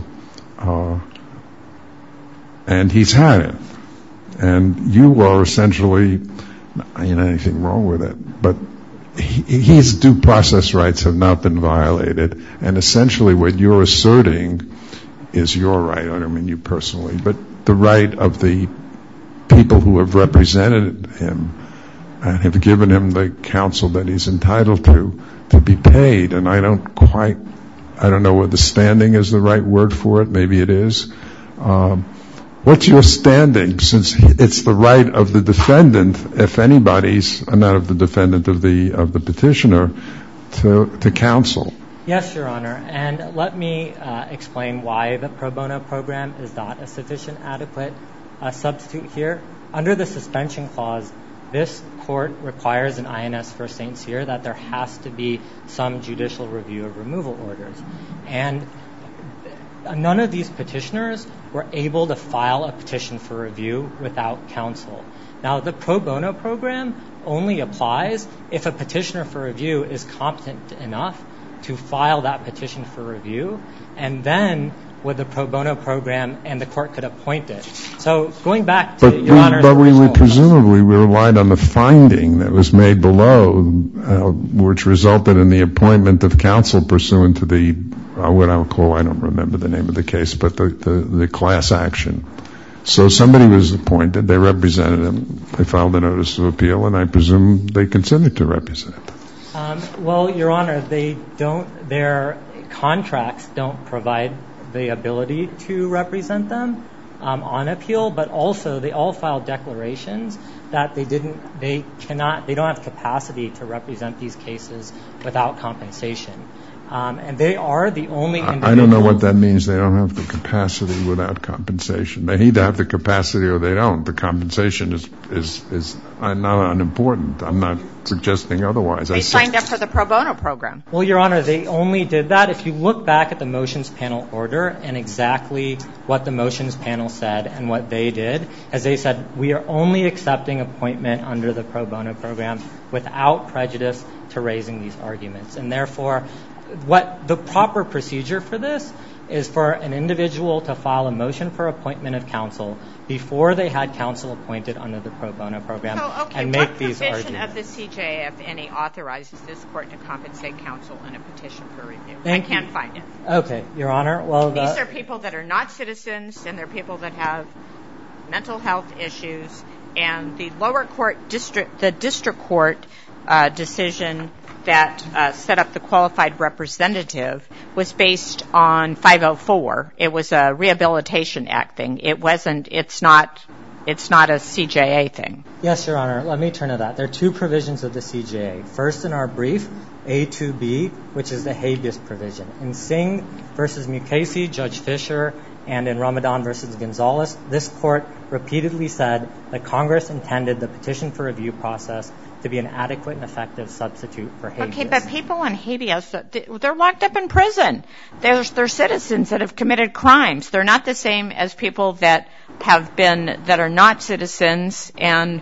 and he's had it. And you are essentially, ain't anything wrong with it, but his due process rights have not been violated. And essentially what you're asserting is your right. I don't mean you personally, but the right of the people who have represented him and have given him the counsel that he's entitled to be paid. And I don't know whether standing is the right word for it. Maybe it is. What's your standing, since it's the right of the defendant, if anybody's, not of the defendant, of the petitioner, to counsel? Yes, Your Honor, and let me explain why the pro bono program is not a sufficient adequate substitute here. Under the suspension clause, this court requires in INS v. St. Cyr that there has to be some judicial review of removal orders. And none of these petitioners were able to file a petition for review without counsel. Now, the pro bono program only applies if a petitioner for review is competent enough to file that petition for review, and then with the pro bono program, and the court could appoint it. So going back to Your Honor's But we relied on the finding that was made below, which resulted in the appointment of counsel pursuant to the, what I would call, I don't remember the name of the case, but the class action. So somebody was appointed, they represented him, they filed a notice of appeal, and I presume they consented to represent. Well, Your Honor, their contracts don't provide the ability to represent them on appeal, but also they all filed declarations that they don't have capacity to represent these cases without compensation. And they are the only individuals. I don't know what that means. They don't have the capacity without compensation. They either have the capacity or they don't. The compensation is not unimportant. I'm not suggesting otherwise. They signed up for the pro bono program. Well, Your Honor, they only did that. If you look back at the motions panel order and exactly what the motions panel said and what they did, as they said, we are only accepting appointment under the pro bono program without prejudice to raising these arguments. And therefore, what the proper procedure for this is for an individual to file a motion for appointment of counsel before they had counsel appointed under the pro bono program and make these arguments. What provision of the CJA, if any, authorizes this court to compensate counsel in a petition for review? I can't find it. Okay, Your Honor. Well, these are people that are not citizens, and they're people that have mental health issues. And the lower court the district court decision that set up the qualified representative was based on 504. It was a Rehabilitation Act thing. It's not a CJA thing. Yes, Your Honor. Let me turn to that. There are two provisions of the CJA. First, in our brief, A2B, which is the habeas provision. In Singh v. Mukasey, Judge Fisher, and in Ramadan v. Gonzalez, this court repeatedly said that Congress intended the petition for review process to be an adequate and effective substitute for habeas. Okay, but people on habeas, they're locked up in prison. They're citizens that have committed crimes. They're not the same as people that are not citizens, and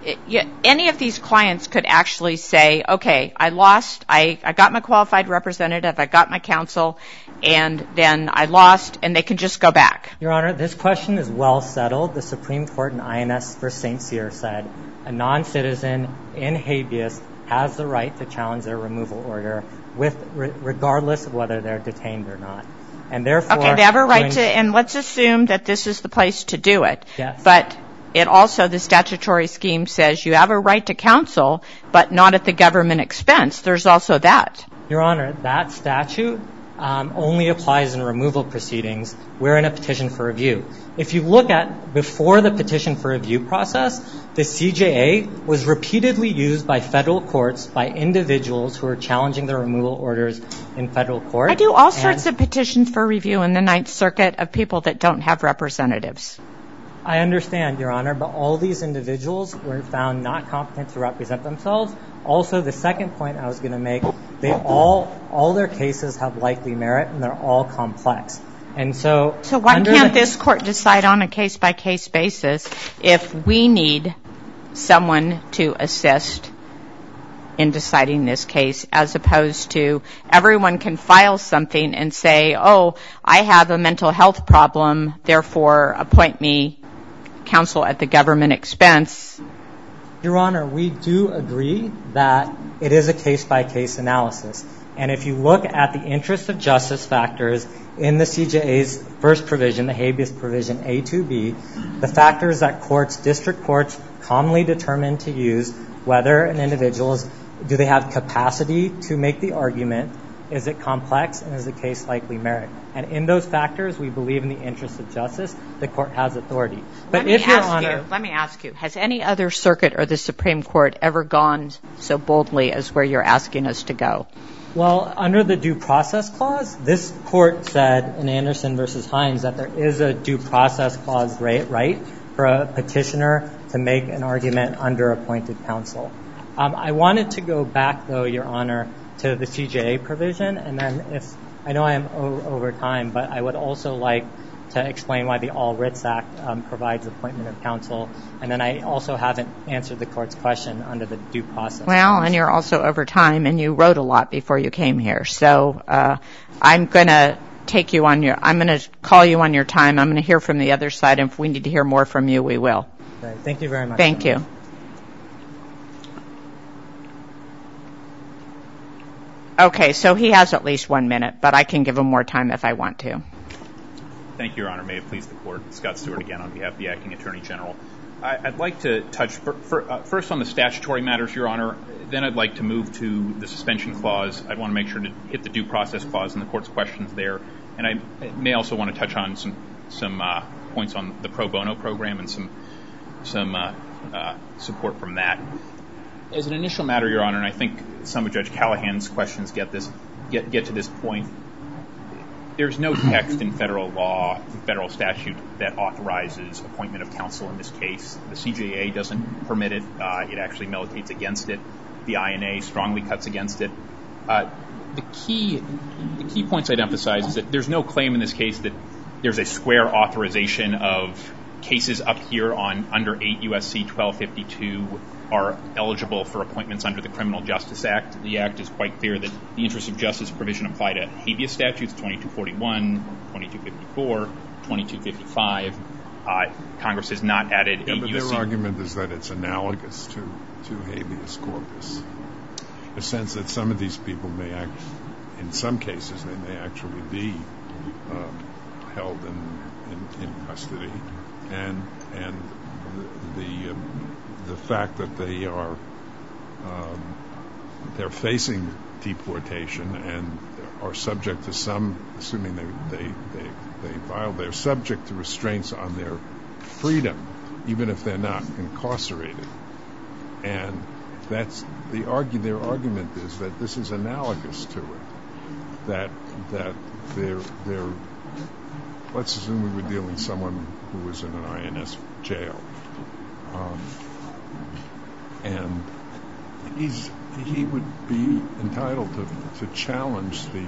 any of these clients could actually say, okay, I lost, I got my qualified representative, I got my counsel, and then I lost, and they can just go back. Your Honor, this question is well settled. The Supreme Court in INS v. St. Cyr said a non-citizen in habeas has the right to challenge their removal order regardless of whether they're detained or not. And therefore, okay, they have a right to, and let's assume that this is the place to do it. Yes. But it also, the statutory scheme says you have a right to counsel, but not at the government expense. There's also that. Your Honor, that statute only applies in removal proceedings. We're in a petition for review. If you look at before the petition for review process, the CJA was repeatedly used by federal courts, by individuals who are challenging the removal orders in federal court. I do all sorts of petitions for review in the Ninth Circuit of people that don't have representatives. I understand, Your Honor, but all these individuals were found not competent to represent themselves. Also, the second point I was going to make, they all their cases have likely merit, and they're all complex. And so why can't this court decide on a case-by-case basis if we need someone to assist in deciding this case, as opposed to everyone can file something and say, oh, I have a mental health problem, therefore appoint me counsel at the government expense? Your Honor, we do agree that it is a case-by-case analysis. And if you look at the interest of justice factors in the CJA's first provision, the habeas provision A2B, the factors that district courts commonly determine to use, whether an individual do they have capacity to make the argument, is it complex, and is the case likely merit? And in those factors, we believe in the interest of justice, the court has authority. But if Your Honor, let me ask you, has any other circuit or the Supreme Court ever gone so boldly as where you're asking us to go? Well, under the due process clause, this court said in Anderson v. Hines that there is a due process clause right for a petitioner to make an argument under appointed counsel. I wanted to go back, though, Your Honor, to the CJA provision, and then I know I am over time, but I would also like to explain why the All Writs Act provides appointment of counsel, and then I also haven't answered the court's question under the due process. Well, and you're also over time, and you wrote a lot before you came here, so I'm going to I'm going to call you on your time. I'm going to hear from the other side, and if we need to hear more from you, we will. Right. Thank you very much. Thank you. Okay, so he has at least 1 minute, but I can give him more time if I want to. Thank you, Your Honor. May it please the Court. Scott Stewart again on behalf of the Acting Attorney General. I'd like to touch first on the statutory matters, Your Honor. Then I'd like to move to the suspension clause. I want to make sure to hit the due process clause and the Court's questions there. And I may also want to touch on some points on the pro bono program and some support from that. As an initial matter, Your Honor, and I think some of Judge Callahan's questions get to this point, there's no text in federal law, federal statute, that authorizes appointment of counsel in this case. The CJA doesn't permit it. It actually militates against it. The INA strongly cuts against it. The key points I'd emphasize is that there's no claim in this case that there's a square authorization of cases up here under 8 U.S.C. 1252 are eligible for appointments under the Criminal Justice Act. The Act is quite clear that the interest of justice provision apply to habeas statutes, 2241, 2254, 2255. Congress has not added 8 U.S.C. But their argument is that it's analogous to habeas corpus. The sense that some of these people in some cases, they may actually be held in custody, and the fact that they're facing deportation and are subject to some, assuming they file, they're subject to restraints on their freedom, even if they're not incarcerated. And that's their argument is that this is analogous to it. That they're let's assume we were dealing with someone who was in an INS jail, and he would be entitled to challenge the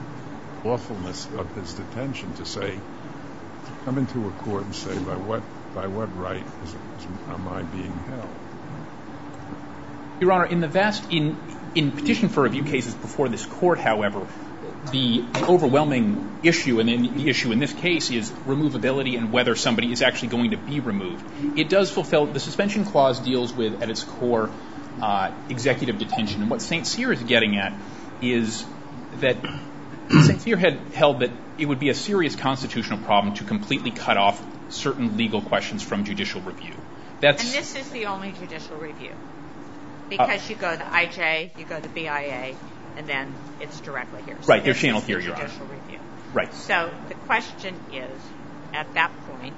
lawfulness of his detention, to come into a court and say, by what by what right am I being held? Your Honor, in petition for review cases before this court, however, the overwhelming issue, and the issue in this case, is removability and whether somebody is actually going to be removed. It does fulfill, the suspension clause deals with, at its core, executive detention. And what St. Cyr is getting at is that St. Cyr had held that it would be a serious constitutional problem to completely cut off certain legal questions from judicial review. And this is the only judicial review. Because you go to the IJ, you go to the BIA, and then it's directly here. So right, they're channeled here, Your Honor. Judicial review. Right. So the question is, at that point,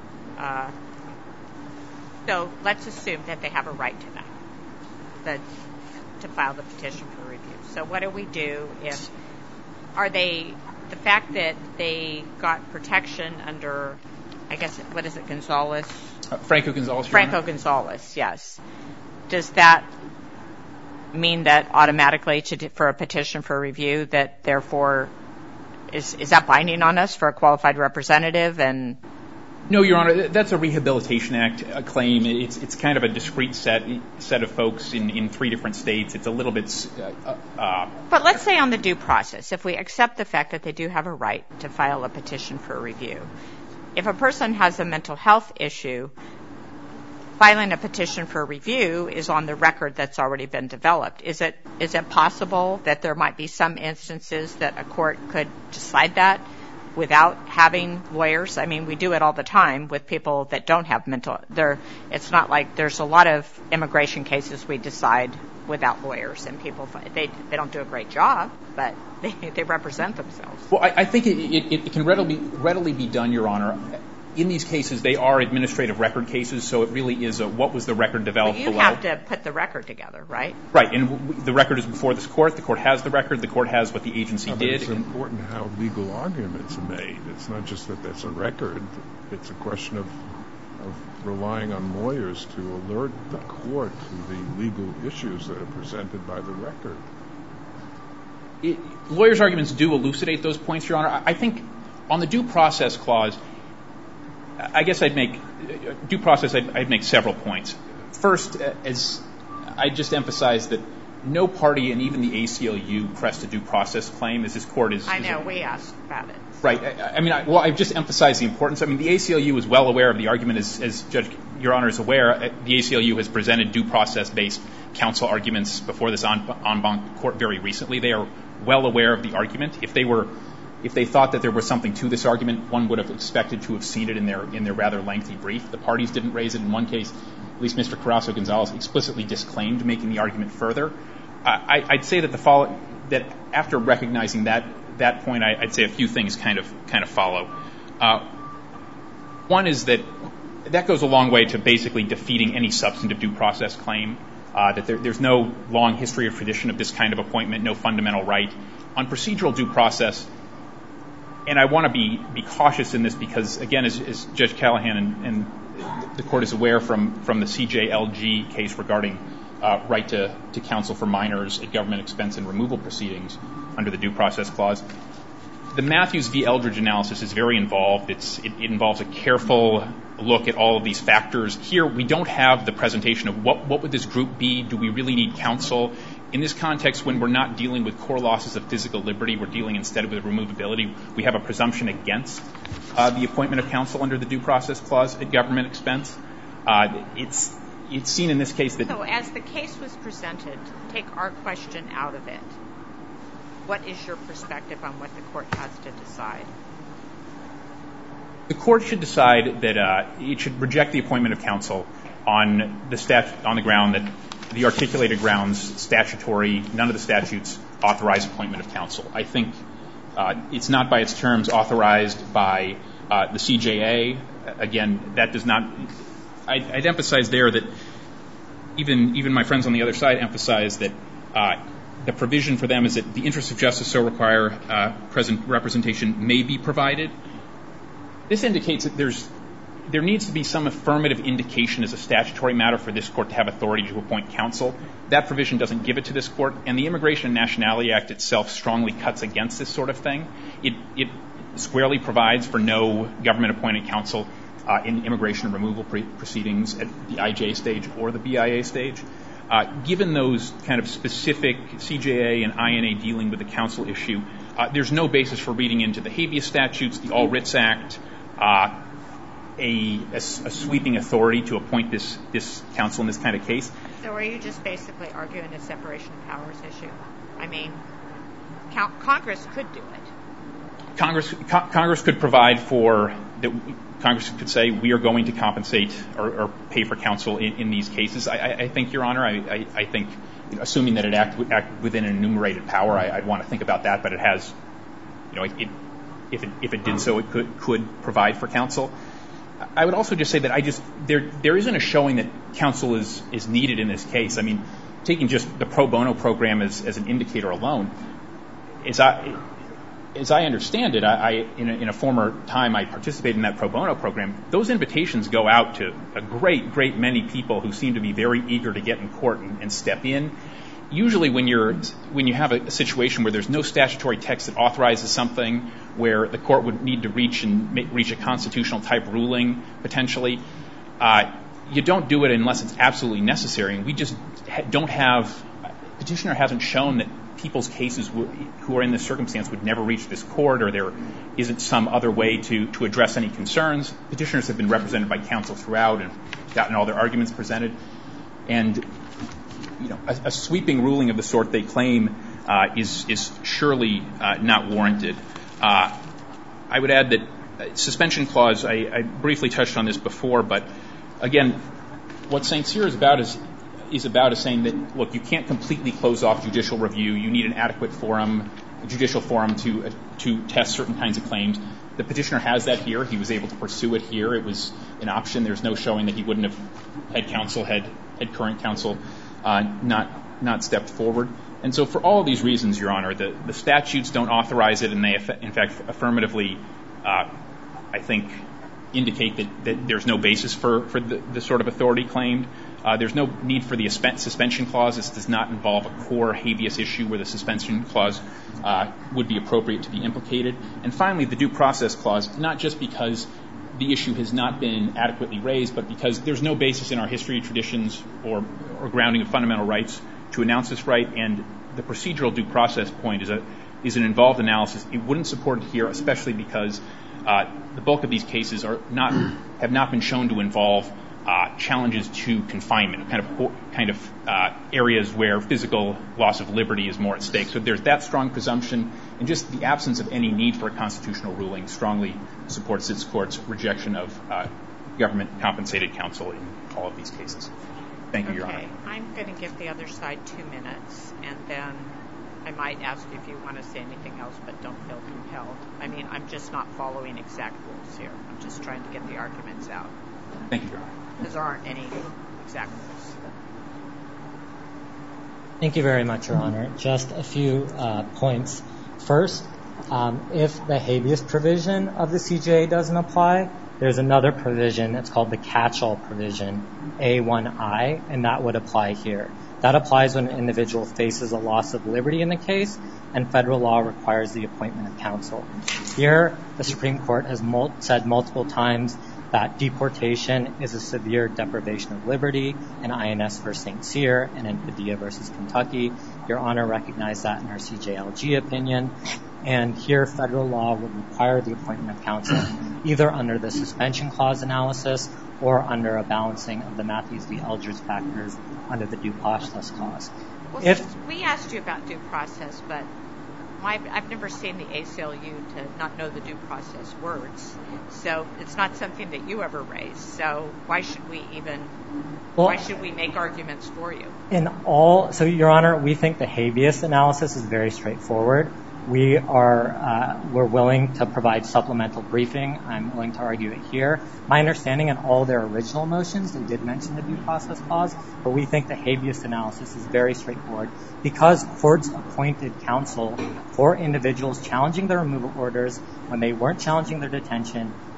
so let's assume that they have a right to that, to file the petition for review. So what do we do if, the fact that they got protection under, I guess, what is it, Gonzalez? Franco Gonzalez, Your Franco Honor. Gonzalez, yes. Does that mean that automatically for a petition for review that therefore is that binding on us for a qualified representative? And no, Your Honor, that's a Rehabilitation Act claim. It's kind of a discrete set of folks in 3 different states. It's a little bit. But let's say on the due process, if we accept the fact that they do have a right to file a petition for review, if a person has a mental health issue, filing a petition for review is on the record that's already been developed. Is it possible that there might be some instances that a court could decide that without having lawyers? I mean, we do it all the time with people that don't have it's not like there's a lot of immigration cases we decide without lawyers, and people, they don't do a great job, but they represent themselves. Well, I think it can readily be done, Your Honor. In these cases, they are administrative record cases, so it really is what was the record developed below. But you have to put the record together, right? Right, and the record is before this court. The court has the record. The court has what the agency did. It's important how legal arguments are made. It's not just that there's a record. It's a question of relying on lawyers to alert the court to the legal issues that are presented by the record. Lawyers' arguments do elucidate those points, Your Honor. I think on the due process clause, I guess I'd make several points. First, as I just emphasized that no party and even the ACLU pressed a due process claim, as this court is. I know, we asked about it. Right. I've just emphasized the importance. I mean, the ACLU is well aware of the argument, as Judge, Your Honor, is aware. The ACLU has presented due process-based counsel arguments before this en banc court very recently. They are well aware of the argument. If they thought that there was something to this argument, one would have expected to have seen it in their rather lengthy brief. The parties didn't raise it. In one case, at least Mr. Carrasco-Gonzalez explicitly disclaimed making the argument further. I'd say that after recognizing that point, I'd say a few things kind of follow. One is that goes a long way to basically defeating any substantive due process claim. That there's no long history or tradition of this kind of appointment, no fundamental right. On procedural due process, and I want to be cautious in this because, again, as Judge Callahan and the court is aware from the CJLG case regarding right to counsel for minors at government expense and removal proceedings under the due process clause, the Matthews v. Eldridge analysis is very involved. It involves a careful look at all of these factors. Here, we don't have the presentation of what would this group be? Do we really need counsel? In this context, when we're not dealing with core losses of physical liberty, we're dealing instead with removability. We have a presumption against the appointment of counsel under the due process clause at government expense. It's seen in this case that... So as the case was presented, take our question out of it. What is your perspective on what the court has to decide? The court should decide that it should reject the appointment of counsel on the ground that the articulated grounds statutory, none of the statutes authorize appointment of counsel. I think it's not by its terms authorized by the CJA. Again, that does not... I'd emphasize there that even my friends on the other side emphasize that the provision for them is that the interests of justice so require present representation may be provided. This indicates that there needs to be some affirmative indication as a statutory matter for this court to have authority to appoint counsel. That provision doesn't give it to this court, and the Immigration and Nationality Act itself strongly cuts against this sort of thing. It squarely provides for no government-appointed counsel in immigration and removal proceedings at the IJ stage or the BIA stage. Given those kind of specific CJA and INA dealing with the counsel issue, there's no basis for reading into the habeas statutes, the All Writs Act, a sweeping authority to appoint this counsel in this kind of case. So are you just basically arguing a separation of powers issue? I mean, Congress could do it. Congress could provide for that. Congress could say we are going to compensate or pay for counsel in these cases. I think, Your Honor, I think, assuming that it act within an enumerated power, I'd want to think about that. But it has, if it did so, it could provide for counsel. I would also just say that there isn't a showing that counsel is needed in this case. I mean, taking just the pro bono program as an indicator alone, as I understand it, in a former time I participated in that pro bono program. Those invitations go out to a great many people who seem to be very eager to get in court and step in. Usually when you have a situation where there's no statutory text that authorizes something, where the court would need to reach a constitutional type ruling potentially, you don't do it unless it's absolutely necessary. And we just don't have. Petitioner hasn't shown that people's cases who are in this circumstance would never reach this court, or there isn't some other way to address any concerns. Petitioners have been represented by counsel throughout and gotten all their arguments presented. And a sweeping ruling of the sort they claim is surely not warranted. I would add that suspension clause, I briefly touched on this before, but again, what St. Cyr is about is saying that, look, you can't completely close off judicial review. You need an adequate forum, a judicial forum to test certain kinds of claims. The petitioner has that here. He was able to pursue it here. It was an option. There's no showing that he wouldn't have had counsel, had current counsel not stepped forward. And so for all of these reasons, Your Honor, the statutes don't authorize it, and they, in fact, affirmatively, I think, indicate that there's no basis for the sort of authority claimed. There's no need for the suspension clause. This does not involve a core habeas issue where the suspension clause would be appropriate to be implicated. And finally, the due process clause, not just because the issue has not been adequately raised, but because there's no basis in our history, traditions, or grounding of fundamental rights to announce this right. And the procedural due process point is an involved analysis. It wouldn't support it here, especially because the bulk of these cases have not been shown to involve challenges to confinement, kind of areas where physical loss of liberty is more at stake. So there's that strong presumption, and just the absence of any need for a constitutional ruling strongly supports this court's rejection of government-compensated counsel in all of these cases. Thank you, Your Honor. Okay, I'm going to give the other side 2 minutes, and then I might ask if you want to say anything else, but don't feel compelled. I mean, I'm just not following exact rules here. I'm just trying to get the arguments out. Thank you, Your Honor. Because there aren't any exact rules. Thank you very much, Your Honor. Just a few points. First, if the habeas provision of the CJA doesn't apply, there's another provision. It's called the catch-all provision, A1I, and that would apply here. That applies when an individual faces a loss of liberty in the case, and federal law requires the appointment of counsel. Here, the Supreme Court has said multiple times that deportation is a severe deprivation of liberty in INS v. St. Cyr and in Padilla v. Kentucky. Your Honor recognized that in her CJLG opinion. And here, federal law would require the appointment of counsel either under the suspension clause analysis or under a balancing of the Matthews v. Eldridge factors under the due process clause. Well, we asked you about due process, but I've never seen the ACLU to not know the due process words. So it's not something that you ever raised. So why should we make arguments for you? So, Your Honor, we think the habeas analysis is very straightforward. We're willing to provide supplemental briefing. I'm willing to argue it here. My understanding in all their original motions, they did mention the due process clause, but we think the habeas analysis is very straightforward because courts appointed counsel for individuals challenging their removal orders when they weren't challenging their detention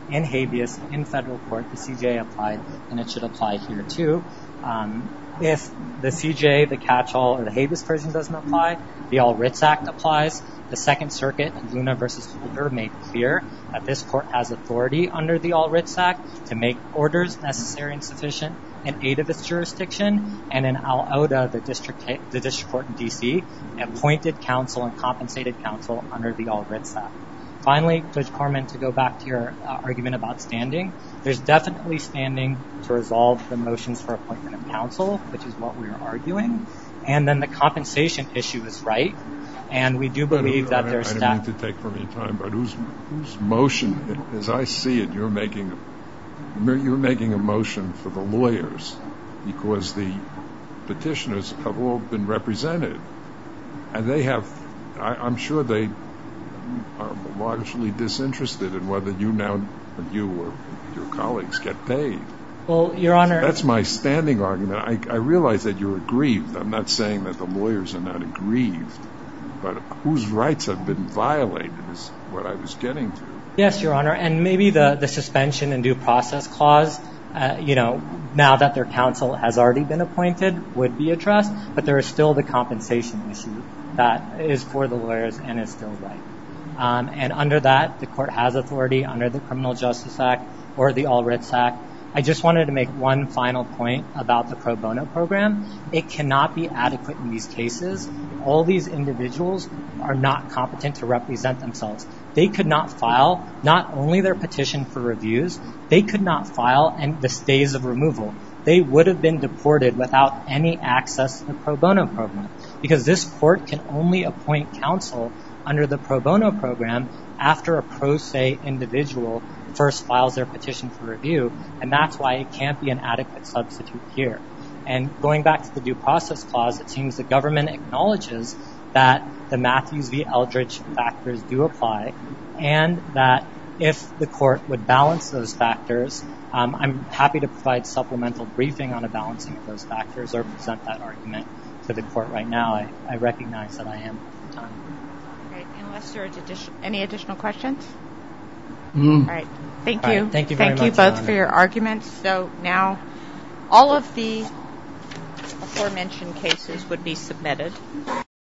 in habeas in federal court, the CJA applied, and it should apply here too. If the CJA, the catch-all, or the habeas version doesn't apply, the All Writs Act applies. The Second Circuit in Luna v. Holder made clear that this court has authority under the All Writs Act to make orders necessary and sufficient in aid of its jurisdiction, and in Al Oda, the district court in D.C., appointed counsel and compensated counsel under the All Writs Act. Finally, Judge Corman, to go back to your argument about standing, there's definitely standing to resolve the motions for appointment of counsel, which is what we're arguing. And then the compensation issue is right. And we do believe that there's I don't mean to take from your time, but whose motion, as I see it, you're making a motion for the lawyers because the petitioners have all been represented. And they have, I'm sure they are largely disinterested in whether you or your colleagues get paid. Well, Your Honor, that's my standing argument. I realize that you're aggrieved. I'm not saying that the lawyers are not aggrieved, but whose rights have been violated is what I was getting to. Yes, Your Honor, and maybe the suspension and due process clause, now that their counsel has already been appointed, would be addressed, but there is still the compensation issue that is for the lawyers and is still right. And under that, the court has authority under the Criminal Justice Act or the All Writs Act. I just wanted to make one final point about the pro bono program. It cannot be adequate in these cases. All these individuals are not competent to represent themselves. They could not file not only their petition for reviews, they could not file the stays of removal. They would have been deported without any access to the pro bono program because this court can only appoint counsel under the pro bono program after a pro se individual first files their petition for review, and that's why it can't be an adequate substitute here. And going back to the due process clause, it seems the government acknowledges that the Matthews v. Eldridge factors do apply, and that if the court would balance those factors, I'm happy to provide supplemental briefing on a balancing of those factors or present that argument to the court right now. I recognize that I am at the time. Right. Unless there is any additional questions? All right. Thank you. All right. Thank you very much. Thank you both for your arguments. So now all of the aforementioned cases would be submitted.